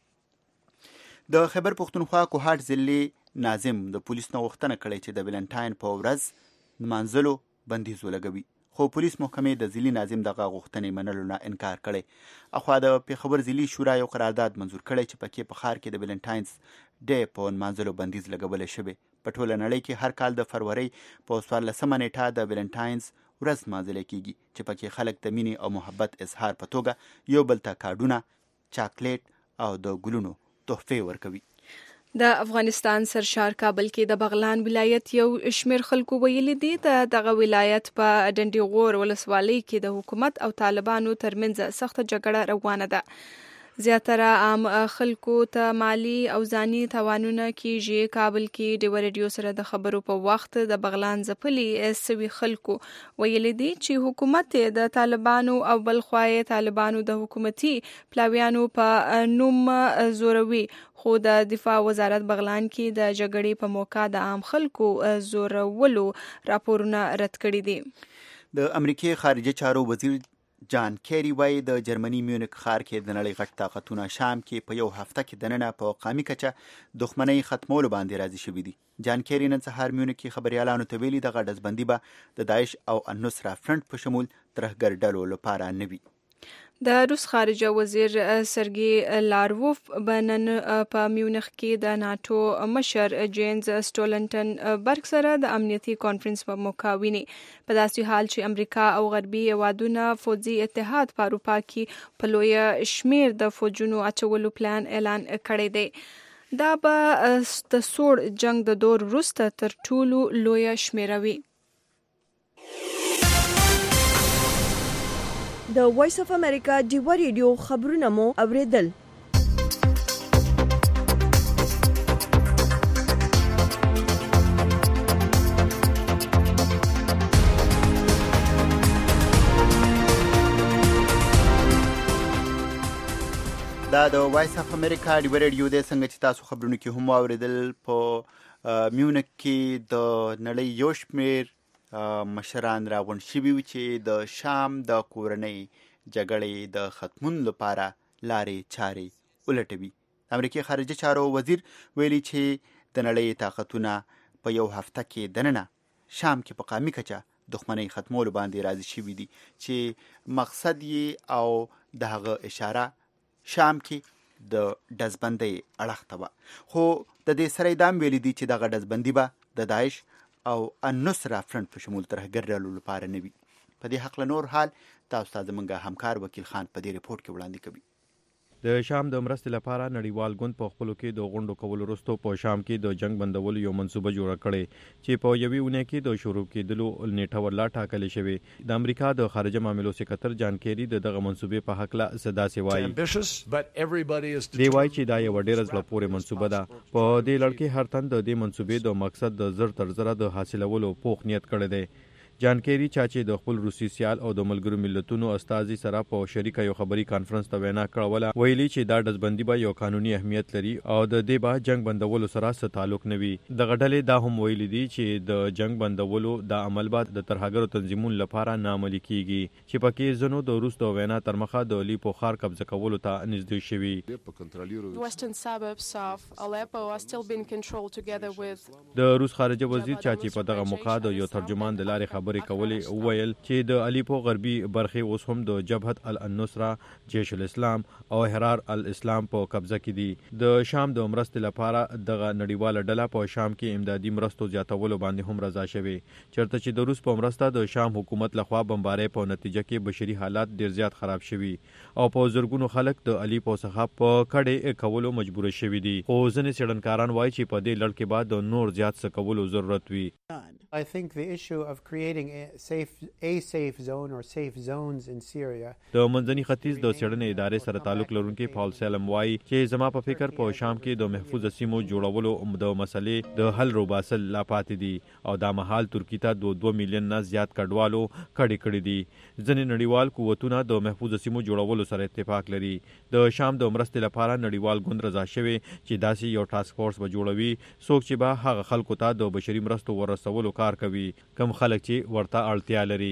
د خیبر پښتونخوا کوهاټ ضلعي ناظم د پولیس نه غوښتنه کړې چې د ویلنټاین په ورځ نمانځلو بندیز ولګوي، خو پولیس محکمې د ضلعي ناظم دغه غوښتنې منلو نه انکار کړی. اخوا د پېښور ضلعي شورا یو قرارداد منظور کړی چې پکې په ښار کې د ویلنټاینز ډے په نمانځلو بندیز لګولی شوی. په ټوله نړۍ کې هر کال د فروری په څوارلسمه نیټه د ویلنټاینز ورځ نمانځل کیږي چې پکې خلک د مینې او محبت اظهار په توګه یو بل ته کارډونه، چاکلیټ او د ګلونو تحفې ورکوي. د افغانستان سرشار کابل کې د بغلان ولایت یو شمیر خلکو ویلي دي د دغه ولایت په ډنډي غور ولسوالۍ کې د حکومت او طالبانو ترمنځ سخت جګړه روانه ده. زیاتره عام خلکو ته مالی او ځاني تاوانونه کیږي. کابل کې ډیو ریډیو سره د خبرو په وخت د بغلان ځپلي سوي خلکو ویلي دي چې حکومت د طالبانو او بلخوای طالبانو د حکومتي پلاویانو په نوم زوروي، خو د دفاع وزارت بغلان کې د جګړې په موقع د عام خلکو زورولو راپورونه رد کړي دي. د امریکای خارجه چارو وزیر جان کیری وایي د جرمني میونخ ښار کې د نړۍ غټ طاقتونه شام کې په یو هفته کې دننه په قامي کچه دښمنۍ ختمولو باندې راضي شوي دي. جان کیری نن سهار میونخ کې خبريالانو ته ویلي دغه ډزبندي به د داعش او النصره فرنټ په شمول ترهګر ډلو لپاره نه وي. د روس خارجه وزیر سرګي لاروف بنن په میونخ کې د ناتو مشر جینز سټولنټن برګ سره د امنیتي کانفرنس په موقع ویني، په داسې حال چې امریکا او غربي هیوادونه فوجي اتحاد په اروپا کې په لوی شمیر د فوجونو اچولو پلان اعلان کړی دی. دا به د سوړ جنگ د دور وروسته تر ټولو لوی شمیره وي. د وایس اف امریکا ډیو ریډیو خبرونه مو اوریدل. دا د وایس اف امریکا ډیو ریډیو د څنګه چې تاسو خبرونه کې هم اوریدل، په میونخ کې د نړۍ یو شمیر مشران راغونډ شوي وو چې د شام د کورنۍ جګړې د ختمون لپاره لارې چارې ولټوي. امریکای خارجه چارو وزیر ویلي چې د نړۍ طاقتونه په یو هفته کې دننه شام کې په قامي کچه دښمنۍ ختمولو باندې راضي شوي دي، چې مقصد یې او د هغه اشاره شام کې د ډزبندۍ اړخ ته وه. خو د دې سره یې دا هم ویلي دي چې دغه ډزبندي به د داعش او النصره فرنټ په شمول ترهګر ډلو لپاره نه وي. په دې حق له نور حال تاسو ته زموږ همکار وکیل خان په دې ریپورت کې وړاندې کوي. د شام د مرستې لپاره نړیوال ګوند په خپلو کې د غونډو کولو وروسته په شام کې د جنگ بندولو یو منصوبه جوړه کړې چې په یوې اونۍ کې د شروع کېدلو نیټه ورلا ټاکلې شوې. د امریکا د خارجه معاملو سکرټر جان کیری د دغه منصوبې په حق لا صدا سی وایي. دی وایي چې دا یو ډېر زړه پورې منصوبه ده. په دې لړ کې هر تن د دې منصوبې د مقصد د زر تر زره د حاصلولو پوخ نیت کړی دی. جان کیری چې د خپل روسي سیال او د ملګرو ملتونو استازي سره په شریکه یو خبري کانفرنس ته وینا کړوله، ویلي چې دا ډزبندي به یو قانوني اهمیت لري او د دې به جنگ بندولو سره څه تعلق نه وي. دغه ډلې دا هم ویلي دي چې د جنگ بندولو د عمل بعد د ترهګرو تنظیمونو لپاره ناعملي کیږي، چې پکې ځینو د روس د وینا تر مخه د لیپو ښار قبضه کولو ته نږدې شوي. د روس خارجه وزیر چې په دغه موقع د یو ترجمان د لارې خبرې کولې وویل چې د الیپو غربي برخې اوس هم د جبهت النصره، جیش الاسلام او حرار الاسلام په قبضه کې دي. د شام د مرستې لپاره دغه نړیواله ډله په شام کې امدادي مرستو زیاتولو باندې هم رضا شوې، چېرته چې د روس په مرسته د شام حکومت لخوا بمبارۍ په نتیجه کې بشري حالات ډېر زیات خراب شوي او په زرګونو خلک د الیپو څخه په کډې کولو مجبور شوي دي. خو ځینې څېړنکاران وایي چې په دې لړ کې بعد د نور زیات څه کولو ضرورت وي. I think the issue of creating a safe a safe zone or safe zones in Syria. د منځني ختیځ د څېړنې ادارې سره تعلق لرونکي پاول سالم وایي چې زما په فکر په شام کې د محفوظ سیمو جوړولو د مسلې د حل روباسل لا پاتې دي او دا مهال ترکی ته د دوه میلیون نه زیات کډوالو کډې کړې دي. ځینې نړیوال قوتونه د محفوظ سیمو جوړولو سره اتفاق لري. د شام د مرستې لپاره نړیوال ګوند رضا شوی چې داسې یو ټاسک فورس به جوړوي څوک چې به هغه خلکو ته د بشري مرستو ورسولو کار کوي، کم خلک چې ورته اړتیا لري.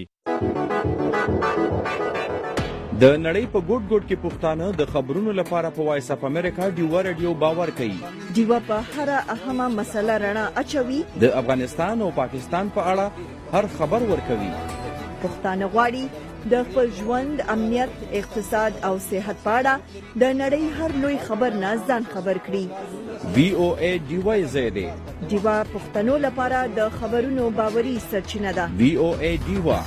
د نړۍ په ګوټ ګوټ کې پښتانه د خبرونو لپاره په وایس اف امریکا ډیو ریډیو باور کوي. ډیو په هر اهمه مسله رڼا اچوي. د افغانستان او پاکستان په اړه هر خبر ورکوي. پښتانه غواړي د خپل ژوند، امنیت، اقتصاد او صحت په اړه د نړۍ هر لوی خبر نه ځان خبر کړي. وی او ای ډیو زیډ ډیو پښتنو لپاره د خبرونو باوري سرچینه ده. وی او ای ډیو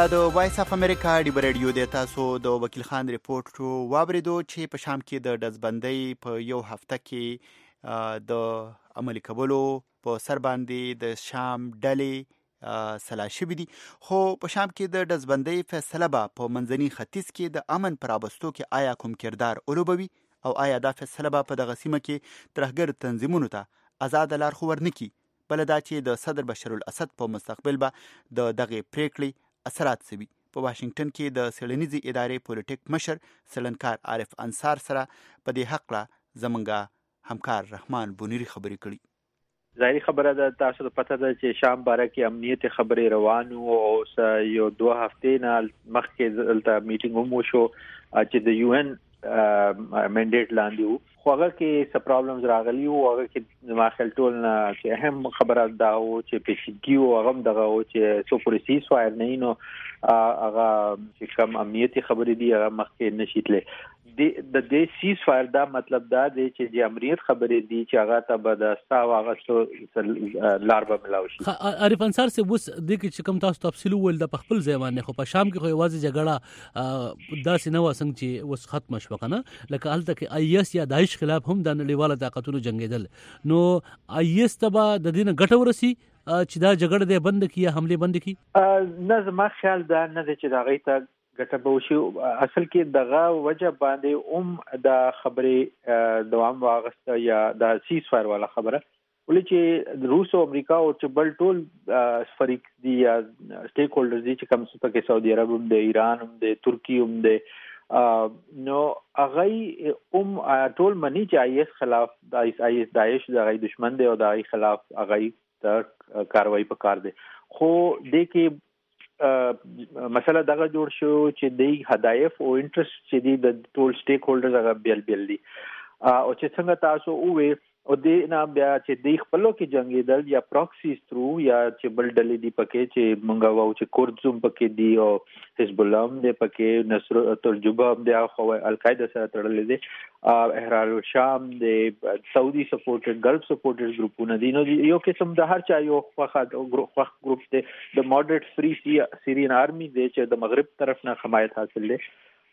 دا د وایس اف امریکا ډیبر رادیو د تاسو د وکیل خان ریپورت واوریدو چې په شام کې د دزبندۍ په یو هفته کې د عملي کولو په سر باندې د شام ډلې سلا شوي دي. خو په شام کې د دزبندۍ فیصله به په منځني ختیځ کې د امن پر راوستو کې آیا کوم کردار ولوبوي او آیا دا فیصله به په دغه سیمه کې ترهګر تنظیمونو ته آزاد لار خو ورنکي، بل دا چې د صدر بشار الاسد په مستقبل به د دغه پریکړې اثرات سوي. په واشنگټن کې د څېړنیزې ادارې پولیټیک مشر څېړنکار عارف انصار سره په دې هکله زمونږ همکار رحمان بونیری خبرې کړي. ظاهري خبره ده تاسو ته پته ده چې شام باره کې امنیت خبرې روانو او یو دوه هفتې نه مخکې دلته میټینګ هم وشو چې د یو ان منډیټ لاندې وو، خو هغه کې څه پرابلمز راغلي وو. هغه کې ما خیال ټول نه چې اهم خبره دا و چې پیچیدګي و هغه هم دغه و چې څو پورې سیز فایر نه نو هغه چې کوم امنیتي خبرې دي هغه مخکې نشي تللی. د دې سیز فایر دا مطلب دا دی چې د امنیت خبرې دي چې هغه ته به د ستا واغستو لار به ملاو شي. عارف انصار سے اوس د کې چې کوم تاسو تفصیل ول د خپل ځای باندې خو په شام کې خو یوازې جګړه داسې نه و څنګه چې اوس ختم شو کنه، لکه هلته کې آی اس یا داعش خلاف هم د نړیواله طاقتونو جنگیدل، نو آی اس تبا د دینه ګټه ورسي چې دا جګړه دې بند کی یا حمله بند کی؟ نه زما خیال دا نه دی چې دا غي ته ګټه به وشي. اصل کې دغه وجه باندې اوم د خبرې دوام واغسته یا د سیز فایر والا خبره ولې چې روس او امریکا او چې بل ټول فریق دي یا سټیک هولډرز دي چې کوم څه پکې سعودي عرب هم د ایران هم د ترکی هم د نو هغه اوم ټول منی چې آی اس خلاف د آی اس داعش د غي دشمن دی او د آی خلاف هغه ته کاروایی پکار دی. خو د کې مسله دغه جوړ شو چې د هدايف او انټرست چې دی د ټول سټیک هولډرز هغه بیل بیل دي او چې څنګه تاسو وې او د نه بیا چې د خپلو کې جنگیدل یا پراکسیز تھرو یا چې بل ډلې دی پکې چې مونږ واو چې کورزوم پکې دی او حزب الله هم دی پکې نصر ترجبه هم دی خو القاعده سره تړلې دي، احرار الشام دی، سعودي سپورټډ ګلف سپورټډ ګروپونه دي. نو یو قسم د هر چا یو وخت ګروپ دی د ماډریټ فری سیریان آرمي دی چې د مغرب طرف نه حمایت حاصل دی.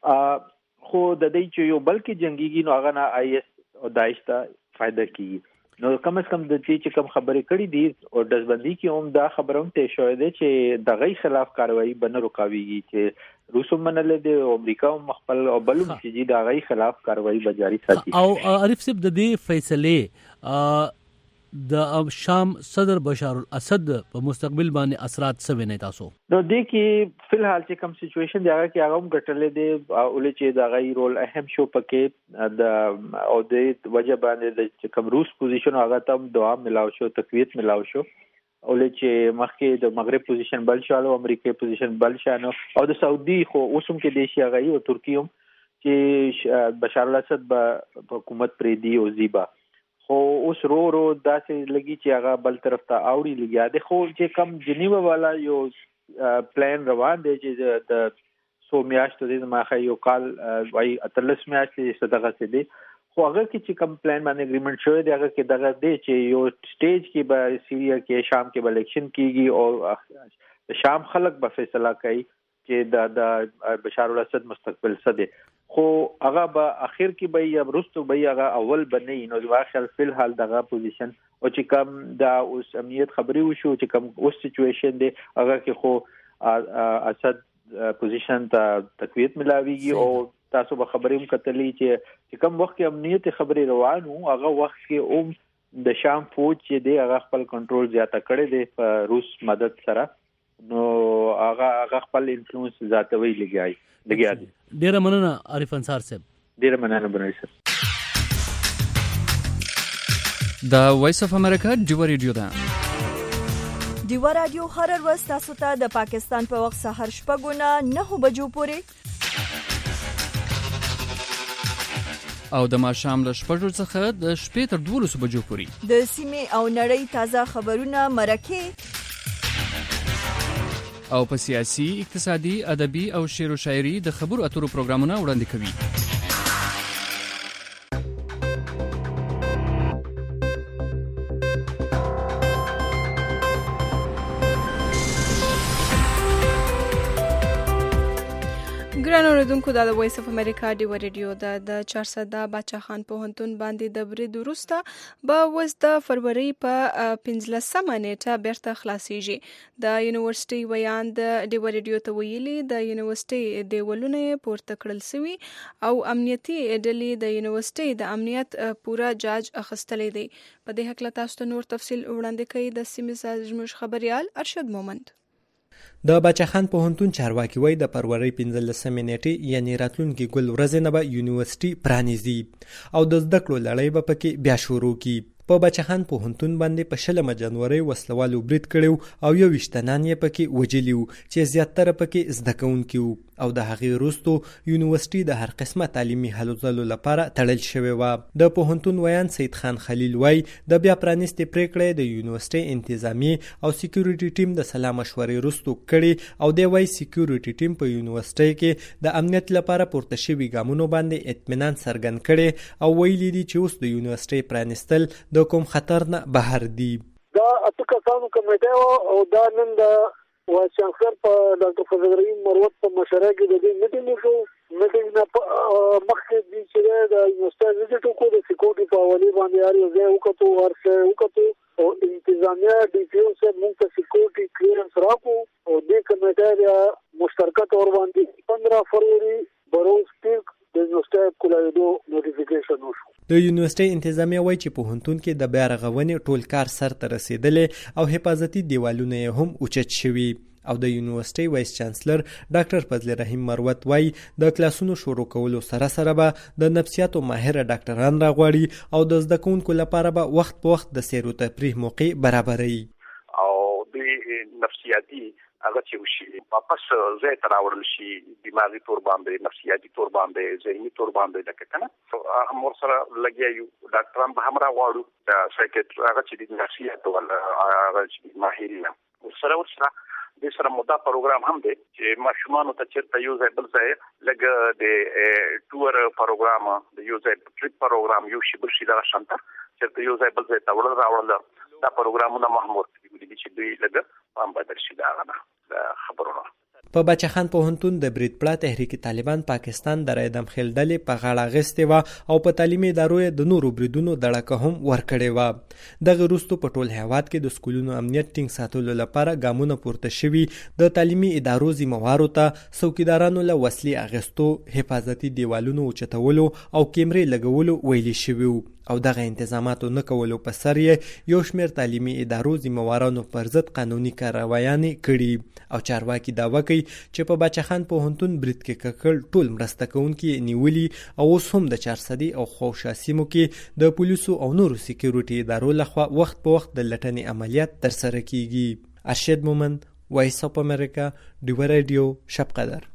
خو د دې چې یو بلکې جنگيږي نو هغه نه آی اس او داعش ته فائدہ کیږي. نو کم از کم د دې چې کوم خبرې کړې دي او دزبندۍ کې هم دا خبره هم ته شوې ده چې د غي خلاف کاروایی بنه رکاويږي چې روس هم منل دي او امریکا هم خپل او بلوم چې د غي خلاف کاروایی به جاری ساتي. او عارف صاحب د دې فیصله د شام صدر بشار الاسد په مستقبل باندې اثرات څه ویني تاسو؟ نو د کې فلحال چې کوم سچويشن دی هغه کې هغه هم ګټلې دي اولې چې دا غي رول اهم شو پکې د او د وجه باندې د کوم روس پوزیشن هغه ته دوام ملاو شو، تقویت ملاو شو، اولې چې مخکې د مغرب پوزیشن بل شاله او امریکای پوزیشن بل شانو او د سعودي خو اوسم کې دیشي هغه او ترکیه هم چې بشار الاسد په حکومت پرې دی او زیبا خو اوس رو رو داسې لګي چې هغه بل طرف ته اوړي لګیا دي. خو چې کم جنیوا والا یو پلان روان دی چې د سو میاشتو د ماخه یو کال وای اتلس میاشتې صدقه سي دي، خو هغه کې چې کم پلان باندې اګریمنٹ شوی دی هغه کې دغه دی چې یو سټیج کې به سیریا کې شام کې به الیکشن کیږي او شام خلک به فیصله کوي چې د د بشار الاسد مستقبل څه دی. خو هغه به اخر کې به یا ورستو به هغه اول بنئ نو واخل فل حال دغه پوزیشن او چې کم دا اوس امنیت خبري وشو چې کم اوس سچويشن دی هغه کې خو اسد پوزیشن ته تقویت ملاويږي او تاسو به خبرې هم کتلې چې کم وخت کې امنیت خبري روانو هغه وخت کې اوم د شام فوج چې دی هغه خپل کنټرول زیاته کړی دی په روس مدد سره، نو هغه هغه خپل انفلوئنس ذاتوي لګیای لګیا دي. ډیره مننه عارف انصار صاحب. ډیره مننه بنوي صاحب. دا وایس اف امریکا ډیو ریډیو ده. ډیو رادیو هر ورځ تاسو ته د پاکستان په وخت سحر شپږونه نه بجو پورې او د ماښام له شپږو څخه د شپې تر دولسو بجو پورې د سیمې او نړۍ تازه خبرونه مرکه او په سیاسي، اقتصادي، ادبي او شعر و شاعري د خبرو اترو پروګرامونه وړاندې کوي. ګران اوریدونکو دا د وایس اف امریکا ډیو ریډیو دا د چارسده باچا خان پوهنتون باندې د برید وروسته به اوس د فروری په پنځلسمه نیټه بیرته خلاصیږي. د یونیورسيټي ویان د ډیو ریډیو ته ویلي د یونیورسيټي دیولونه پورته کړل سوي او امنیتي ډلې د یونیورسيټي د امنیت پورا جاج اخیستلې دي. په دې حق له تاسو ته نور تفصیل وړاندې کوي د سیمه زموږ خبريال ارشد مومند. د بچخان پوهنتون چارواکي وای د فروری پنځلسمې نیټې یعنی راتلونکي ګل ورځ نه به یونیورسيټي پرانیزي او د زده کړو لړۍ به پکې بیا شروع کی. په بچخان پوهنتون باندې په شلمه جنوري وسلوالو برید کړو او یو وشتنان یې پکې وجلیو چې زیاتره پکې زده کوونکي وو او د هغې وروسته یونیورسيټي د هر قسمه تعلیمي هلو ځلو لپاره تړل شوی و. د پوهنتون ویان سید خان خلیل وای د بیا پرانیستې پریکړې د یونیورسيټي انتظامی او سکیورټي ټیم د سلا مشورې وروسته کړي او د وای سکیورټي ټیم په یونیورسيټي کې د امنیت لپاره پورته شوی ګامونو باندې اطمینان څرګند کړي او ویلي دي چې اوس د یونیورسيټي پرانیستل د کوم خطر نه بهر دي. دا اته کسانو کمیټه او دا نن د وایس چانسلر په ډاکټر فضل رحیم مروت په مشوره کې د دې میټینګ وشو. میټینګ نه مخکې دي چې د یونیورسيټي وزټ کو د سکیورټي په حواله باندې اړ یو ځای وکړو ورسره وکړو او انتظامیه ډي پی او سره موږ ته سکیورټي کلیرنس راکو او د کمیټه د مشترکه تور باندې پندرہ فروری بروز پیک د یونیورسيټي کولایدو نوټیفیکیشن وشو. د یونیورسيټي انتظامیه وایي چې پوهنتون کې د بیا رغونې ټول کار سر ته رسیدلې او حفاظتي دیوالونه هم اوچت شوي او د یونیورسيټي وایس چانسلر ډاکټر فضل رحیم مروت وایي د کلاسونو شروع کولو سره سره به د نفسیاتو ماهر ډاکټران راغواړي او د زده کوونکو لپاره به وخت په وخت د سیر او تفریح موقع برابروي او د نفسیاتي هغه چې وشي واپس ځای ته راوړل شي دماغي تور باندې نفسیاتي تور باندې ذهني تور باندې لکه کنه هم ورسره لګیا یو ډاکټران به هم راغواړو د سایکیټر هغه چې د نفسیات ول هغه چې ماهرین ورسره ورسره د سره مودا پروګرام هم دی چې ماشومان ته چیرته یو ځای بل ځای لګ د ټور پروګرام د یو ځای ټریپ پروګرام یو شی بل شي دا شانته چیرته یو ځای بل ځای ته ورل راوړل دا پروګرامونه مهمور دي چې دوی لګ هم بدل شي دا غنا خبرونه. په بچخان پوهنتون د برید پړه تحریک طالبان پاکستان د رایدم خیل ډلې په غاړه غستې و او په تعلیمي ادارو د نورو بریدونو دړکه هم ورکړې و. دغه وروسته په ټول هیواد کې د سکولونو امنیت ټینګ ساتلو لپاره ګامونه پورته شوي. د تعلیمي ادارو ذمہوارو ته څوکیدارانو له وسلې اخیستو، حفاظتي دیوالونو اوچتولو او کیمرې لګولو ویلي شوي او دغه انتظاماتو نه کولو په سر یې یو شمېر تعلیمي ادارو ذمہوارانو پر ضد قانوني کاروایانې کړي او چارواکي دعوه کوي چې په بچخان پوهنتون برید کې ککړ ټول مرسته کوونکي نیولي او اوس هم د چارسدي او خوشا سیمو کې د پولیسو او نورو سکیورټي ادارو لخوا وخت په وخت د لټنې عملیات ترسره کیږي. ارشد مومند، وایس اف امریکا، ډیو ریډیو، شب قدر.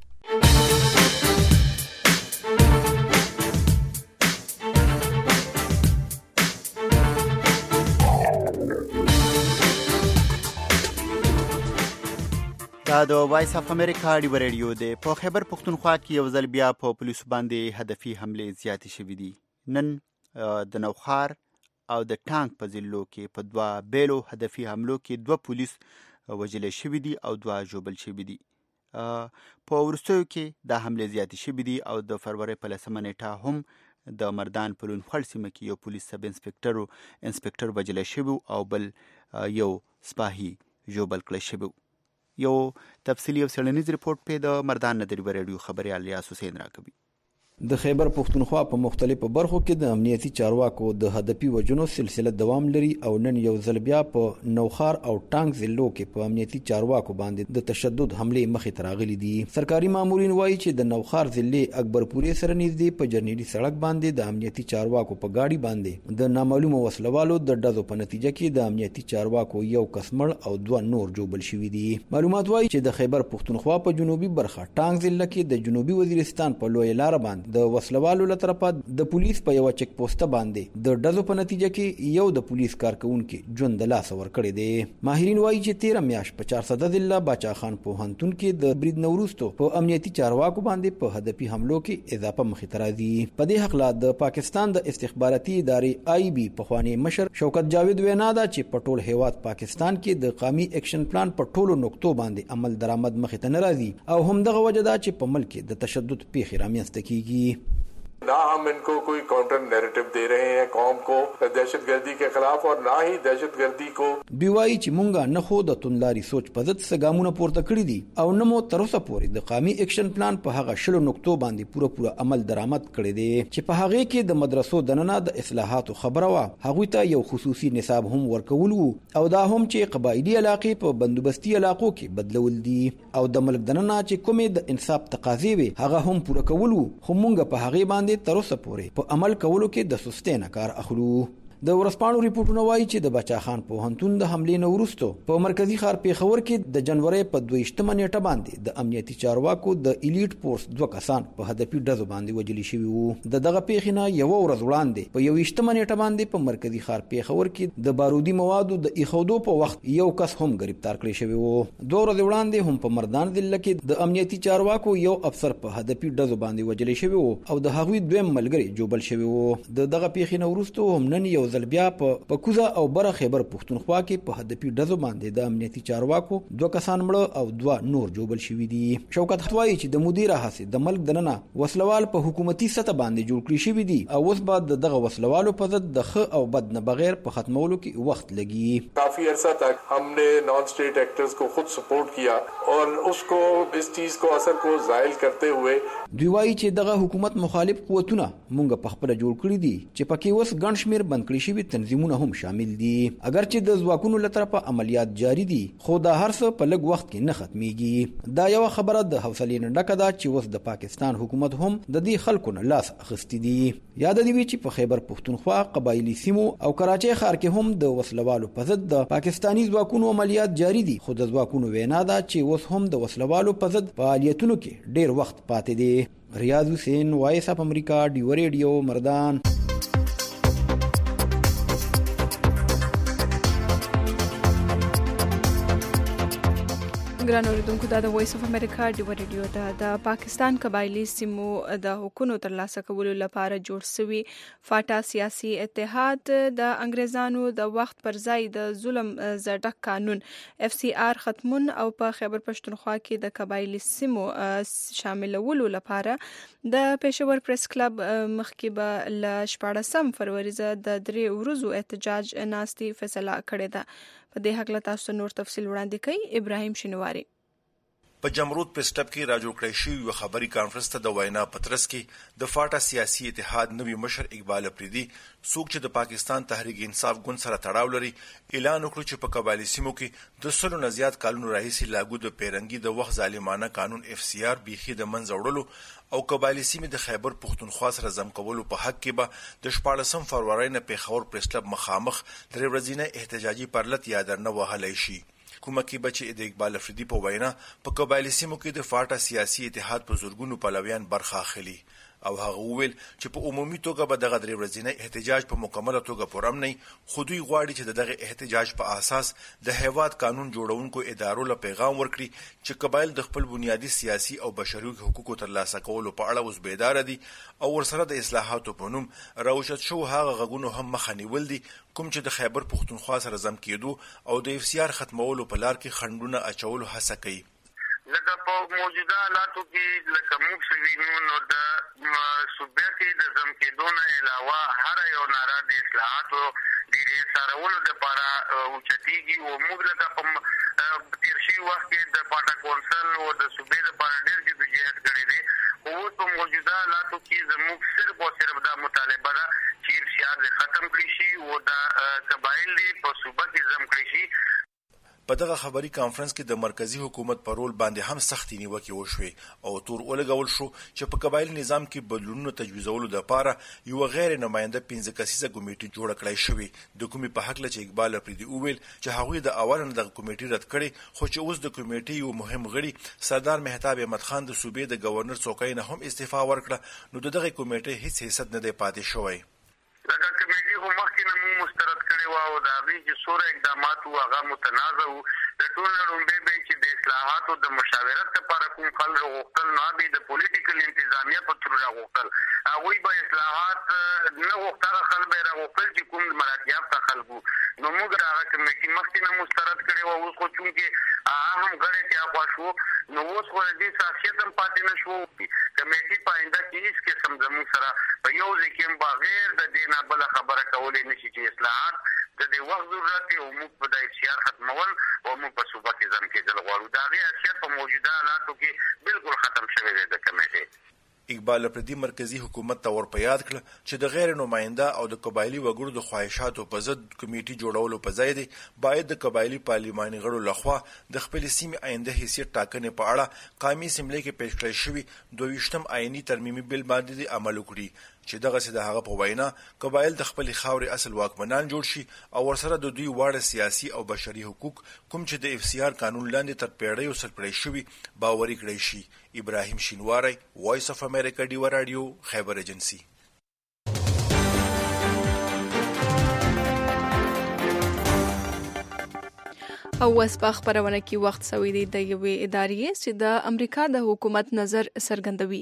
دا د وایس اف امریکا ډیو ریډیو دی. په خیبر پختونخوا کې یو ځل بیا په پولیسو باندې هدفي حملې زیاتې شوې دي. نن د نوخار او د ټانک په ضلعو کې په دوه بیلو هدفي حملو کې دوه پولیس وژل شوي دي او دوه ژوبل شوي دي. په وروستیو کې دا حملې زیاتې شوي دي او د فروری په لسمه نیټه هم د مردان په لونخړ سیمه کې یو پولیس سب انسپکټر انسپکټر وژل شوی او بل یو سپاهي ژوبل کړی شوی. یو تفصیلی او څېړنیز ریپورت په د مردان نه د ډیو ریډیو خبريال ریاض حسین راکوي. د خیبر پختونخوا په مختلفو برخو کې د امنیتي چارواکو د هدفي وژنو سلسله دوام لري او نن یو ځل بیا په نوخار او ټانک ضلعو کې په امنیتي چارواکو باندې د تشدد حملې مخې ته راغلي دي. سرکاري مامورین وایي چې د نوخار ضلع اکبرپورې سره نږدې په جرنیلي سړک باندې د امنیتي چارواکو په گاډي باندې د نامعلومه وسلوالو د ډزو په نتیجه کې د امنیتي چارواکو یو کس مړ او دوه نور ژوبل شوي دي. معلومات وایي چې د خیبر پختونخوا په جنوبي برخه ټانک ضلع کې د جنوبي وزیرستان په لوی لار باندې د وسلوالو له طرفه د پولیس په یو چک پوسټ باندې د ډزو په نتیجه کې یو د پولیس کارکونکو ژوند د لاس ور کړی دی. ماهرین وایي چې تیره میاشت په چار صد ضلع باچا خان پوهنتون کې د برید نوروستو په امنیتي چارواکو باندې په هدفي حملو کې اضافه مخې ته راځي. په دې حق لا د پاکستان د استخباراتي ادارې آی بي پخوانی مشر شوکت جاوید وینا ده چې په ټول هیواد پاکستان کې د قومي ایکشن پلان په ټولو نقطو باندې عمل درآمد مخې ته نه راځي او هم دغه وجه ده چې په ملک د تشدد پیښې رامنځته کیږي. ना हम इनको कोई counter narrative दे रहे हैं कौम को दहशतगर्दी के खिलाफ और ना ही दहशतगर्दी को. دوی وایي چې مونږه نه خو د توندلاري سوچ په ضد څه ګامونه پورته کړی دي او نه مو تر اوسه پورې د قومي ایکشن پلان په هغه شلو نقطو باندې پوره پوره عمل درآمد کړی دی چې په هغه کې د مدرسو دننه د اصلاحاتو خبره وا. هغه ته یو خصوصي نصاب هم ورکول وو او دا هم چې قبایلی علاقې په بندوبستي علاقو کې بدلول دي او د ملک دننه چې کومې د انصاف تقاضې وي هغه هم پوره کول وو. خو مونږه په هغه باندې تر اوسه پورې په عمل کولو کې د سستۍ نه کار اخلو. د ورسپانو ریپورتونه وایي چې د بچا خان پوهنتون د حملې نه وروسته په مرکزی ښار پیښور کې د جنوري په دویشتمه نیټه باندې د امنیتي چارواکو د الیټ فورس دوه کسان په هدفي ډزو باندې وژل شوي وو. د دغه پیښې نه یو ورځ وړاندې په یویشتمه نیټه باندې په مرکزی ښار پیښور کې د بارودي موادو د ایښودو په وخت یو کس هم گرفتار کړی شوی وو. دوه ورځې وړاندې هم په مردان ضلع کې د امنیتي چارواکو یو افسر په هدفي ډزو باندې وژل شوی وو او د هغوی دویم ملګری جوبل شوی وو. د دغه پیښې نه وروسته هم نن یو ځل بیا په کوزه او بره خیبر پښتونخوا کې په هدفي ډزو باندې د امنیتي چارواکو دوه کسان مړه او دوه نور جوبل شوي دي. شوکت وایي چې د مدیر هڅې د ملک دننه وسلوال په حکومتي سطح باندې جوړ کړی شوي دي او اوس بعد دغه وسلوالو په ضد د ښه او بد نه بغیر په ختمولو کې وخت لګي. काफी अरसा तक हमने नॉन स्टेट एक्टर्स को खुद सपोर्ट किया और उसको इस चीज को असर को जायल करते हुए دوی وایي چې دغه حکومت مخالف قوتونه مونږ په خپل جوړ کړی دي چې پکې اوس ګڼ شمیر بند کړی شوي تنظیمونه هم شامل دي. اگر چې د ځواکونو له طرفه عملیات جاری دي خو دا هر څه په لږ وخت کې نه ختميږي. دا یو خبره د حوصلې نه ډکه ده چې اوس د پاکستان حکومت هم د دې خلکو نه لاس اخیستی دي. یاد دی چې په خیبر پښتونخوا قبایلی سیمو او کراچۍ ښار کې هم د وسلوالو په ضد د پاکستانی ځواکونو عملیات جاری دي خو د ځواکونو وینا ده چې اوس هم د وسلوالو په ضد فعالیتونو کې ډیر وخت پاتې دی. ریاض حسین وایس اف امریکا ډیو ریډیو مردان. ګران اوریدونکو دا د وایس اف امریکا ډیو ریډیو ده. د پاکستان قبایلی سیمو د حقوقو ترلاسه کولو لپاره جوړ شوی فاټا سیاسي اتحاد د انګریزانو د وخت پر ځای د ظلم زړه قانون اف سی آر ختمون او په خیبر پښتونخوا کې د قبایلی سیمو شاملولو لپاره د پېښور پریس کلب مخکې به ل شپاړسم فروری د درې ورځو احتجاج ناستي فیصله کړې ده. په دې حق له تاسو نور تفصیل وړاندې کوي ابراهیم شینواری. په جمرود پریس کلب کې راجو کړی شوی یو خبري کانفرنس ته د وینا پترس کې د فاټا سیاسي اتحاد نوی مشر اقبال افریدي څوک چې د پاکستان تحریک انصاف ګوند سره تړاو لري اعلان وکړ چې په قبایلی سیمو کې د سلو نه زیات کلونو راهیسې لاګو د پیرنګي د وخت ظالمانه قانون اف سی آر بیخي د منځ وړلو او قبایلی سیمې د خیبر پښتونخوا سره زم کولو په حق کې به د شپاړسم فروری نه پیښور پریس کلب مخامخ درې ورځې احتجاجي پرلط یادر نه وهلی شي. کومه کې بچي د اقبال افریدي په وینا په قبایلی سیمو کې د فاټا سیاسي اتحاد په زورګونو پلویان برخه اخلي او هغه وویل چې په عمومي توګه به دغه درې ورځې احتجاج په مکمله توګه پرم نه خو دوی غواړي چې دغه احتجاج په اساس د هیواد قانون جوړونکو ادارو له پیغام ورکړي چې قبایل د خپل بنیادی سیاسي او بشري حقوقو ترلاسه کولو په اړه اوس بیدار دي او ورسره د اصلاحاتو په نوم راوچت شو هغه غږونو هم مخنیول دي کوم چې د خیبر پښتونخوا سره زم کېدو او د اف سی آر ختمولو په لار کې خندونه اچولو هڅه کوي. لکه په موجوده حالاتو کې لکه موږ سوینو نو د صوبې کې د زم کېدو نه علاوه هر یو ناره د اصلاحاتو د سارولو لپاره اوچتېږي او موږ لکه په تیر شوي وخت کې د پاټا کونسل او د صوبې لپاره ډېر جدوجهد کړی دی خو اوس په موجوده حالاتو کې زموږ صرف او صرف دا مطالبه ده چې اف سی آر ختم کړي شي او د قبایل په صوبه کې زم کړي شي. په دغه خبري کانفرنس کې د مرکزی حکومت پر رول باندې هم سختي نیوکه وشوه او تور ولګول شو چې په قبایلی نظام کې بدلونونه تجویزولو لپاره یو غیر نماینده پنځه کسیزه کمیټه جوړ کړای شوې د کومې په حق لچ اقبال افریدي اوویل چې هغوی د اول نه د کمیټې رد کړي خو چې اوس د کمیټې یو مهم غړي سردار مهتاب احمد خان د صوبې د گورنر څوکۍ نه هم استعفا ورکړه نو دغه کمیټې هیڅ حیثیت نه دی پاتې شوی. دغه کمیټې هم مخکې نه مسترد کړي و او د هغې چې څومره اقدامات وو هغه متنازع وو. د ټول نه لومړی به چې د اصلاحاتو د مشاورت لپاره کوم خلک غوښتل نو هغه د پولیټیکل انتظامیه په تور راغوښتل هغوی به اصلاحات نه غوښتل خلک به راغوښتل چې کوم مراتیاب ته خلکو نو موږ هغه کمیټې مخکې نه مسترد کړي و اوس خو چونکې هغه هم غړی تیاخوا شو نو اوس خو د دې شخصیت هم پاتې نه شو. کمیټې په آینده کې هېڅ قسم زموږ سره په یو ځای کې هم بغیر د دې نه بله خبره کولی نه شي چې اصلاحات د دې وخت ضرورت دی او موږ په د اف سی آر ختمول او موږ په صوبه کې ځان کېدل غواړو. د هغې حیثیت په موجوده حالاتو کې بالکل ختم شوی دی د کمیټې. اقبال افریدي مرکزی حکومت ته ور په یاد کړ چې د غیر نماینده او د قبایلی وګړو د خواهشاتو په ضد کمیټې جوړولو په ځای دی باید د قبایلی پارلماني غړو لخوا د خپل سیمې آینده حیثیت ټاکنې په اړه قومي اسمبلی کې پیش کړی شوی دوه ویشتم آئینی ترمیمي بل باندې عمل وکړي چې دغه څه د هغه په وینا قبایل د خپل خاورې اصل واکمنان جوړ شي او ورسره د دوی واړه سیاسي او بشري حقوق کوم چې د اف سی آر قانون لاندې تر پیړیو سرپړی شوي باوري کړی شي. ابراهیم شینواری، وایس اف امریکا، ډیوه رادیو، خیبر ایجنسی. او اوس په خبرونه کې وخت سوي دی د یوې ادارې چې د امریکا د حکومت نظر څرګندوي.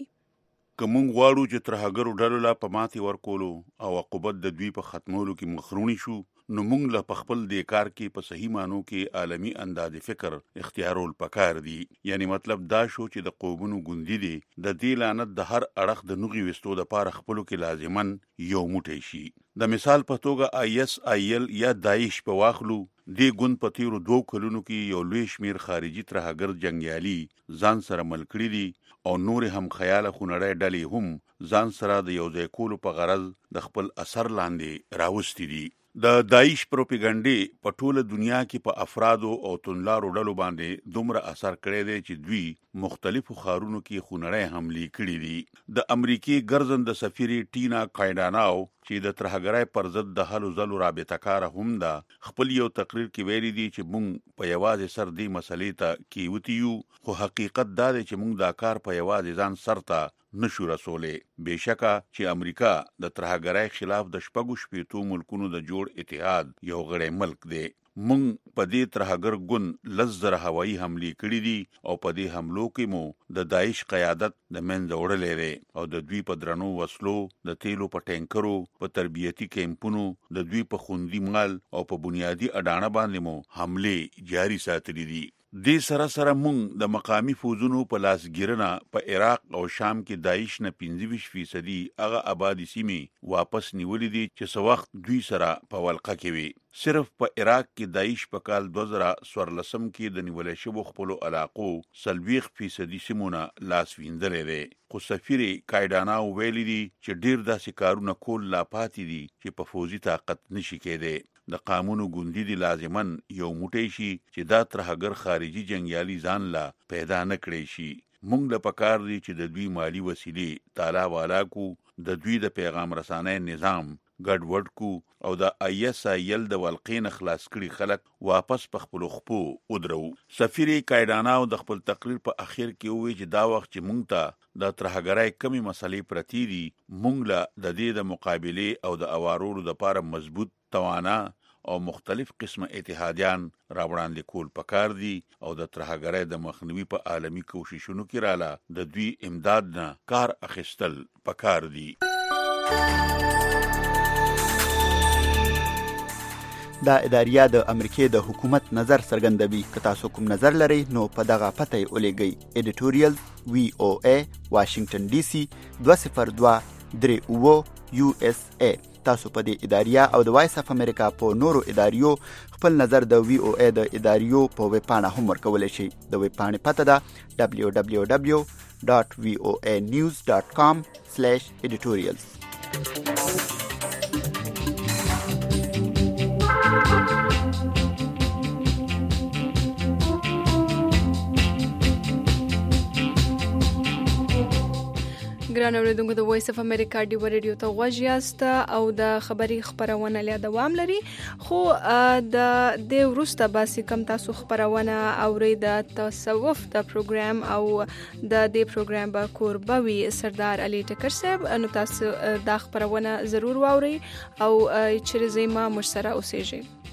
کوم غواړو چې ترهګرو ډلو لا په ماتي ورکولو او عقوبت د دوی په ختمولو کې مخرونی شو نو موږ له خپل د کار کې په صحیح مانو کې عالمی انداز فکر اختیارول پکار دي. یعنی مطلب دا شو چې د قومونو ګوندې دي د دې لعنت د هر اړخ د نوغي وستو د پاره خپلو کې لازمن یو موټی شي. د مثال په توګه آی اس آی ال یا داعش په واخلو د ګوند په تیرو دوه کلونو کې یو لوی شمیر خارجي ترهګر جنگیالي ځان سره مل کړی دي او نور هم خیال خونړی ډلې هم ځان سره د یو ځای کولو په غرض د خپل اثر لاندې راوستي دي. د داعش پروپاګاندا په ټوله دنیا کې په افرادو او تنلارو ډلو باندې دومره اثر کړی دی چې دوی مختلفو ښارونو کې خونړی حملې کړي دي. د امریکای ګرځنده سفیر ټینا کایډاناو چې د ترهګرۍ پر ضد د هلو ځلو رابطه کار هم ده خپل یو تقریر کې ویلي دي چې موږ په یوازې سر دې مسلې ته کېوتیو خو حقیقت دا دی چې موږ دا کار په یوازې ځان سر ته نشو رسولې. بېشکه چې امریکا د ترهګرۍ خلاف د شپږو شپېتو ملکونو د جوړ اتحاد یو غړی ملک دی. موږ په دې ترهګر ګوند لس زره هوایي حملې کړي دي او په دې حملو کې مو د داعش قیادت د منځه وړلی دی او د دوی په درنو وسلو، د تیلو په ټینکرو، په تربیتي کیمپونو، د دوی په خوندي مال او په بنیادی اډانه باندې مو حملې جاري ساتلي دي. دې سره سره موږ د مقامی فوزونو په لاسګیرنه په عراق او شام کې داعش نه پنځه ویشت فیصدي هغه آبادي سیمې واپس نیولې دي چې څه وخت دوی سره په ولقه کې وي. صرف په عراق کې داعش په کال دوه زره څوارلسم کې د نیولې شوو خپلو علاقو څلوېښت فیصدي سیمونه لاس ویندلې دی. خو سفیر کایډاناو ویلي دي چې ډیر داسې کارونه کول لا پاتې دي چې په فوزي طاقت نشي کېدی. د قانونو ګوندې دي لازمن یو موټی شي چې دا ترهګر خارجي جنگیالي ځان لا پیدا نه کړی شي. موږ له پکار دي چې د دوی مالی وسیلې تالا والا کو، د دوی د پیغام رسانۍ نظام ګډ وډ کو او د آی اس آی ال د ولقې نه خلاص کړي خلک واپس په خپلو خپو ودرو. سفیر کایډاناو د خپل تقریر په اخر کې وویل چې دا وخت چې موږ ته د ترهګرۍ کمی مسلې پرتې دي موږ له د دې د مقابلې او د اوارولو دپاره مضبوط توانا او مختلف قسمه اتحادیان راوړاندې کول پکار دي او د ترهګرۍ د مخنیوي په عالمي کوششونو کې رااله د دوی امداد نه کار اخیستل پکار دي. دا اداریه د امریکای د حکومت نظر څرګندوي. که تاسو کوم نظر لرئ نو په دغه پته یې ولېږئ. ایډیټوریال وی او ای واشنگټن ډي سي دوه صفر دوه درې اووه یو اس ای. تاسو په دې اداریه او د وایس اف امریکا په نورو اداریو خپل نظر د وی او ای د اداریو په ویب پاڼه هم ورکولی شئ. د ویب پاڼې پته ده دبلیو دبلیو دبلیو ډاټ وی او ای نیوز ډاټ کام سلیش ایډیټوریالز. ګران اوریدونکو د وایس اف امریکا ډیو ریډیو ته غوږ یاست او د خبري خبرونه لا دوام لري خو د د وروسته باسي کم تاسو خبرونه اوري د تصوف د پروګرام او د دې پروګرام با کوربوي سردار علي ټکر صاحب نو تاسو د خبرونه ضرور واوري او چې زما مشسره اوسېږي.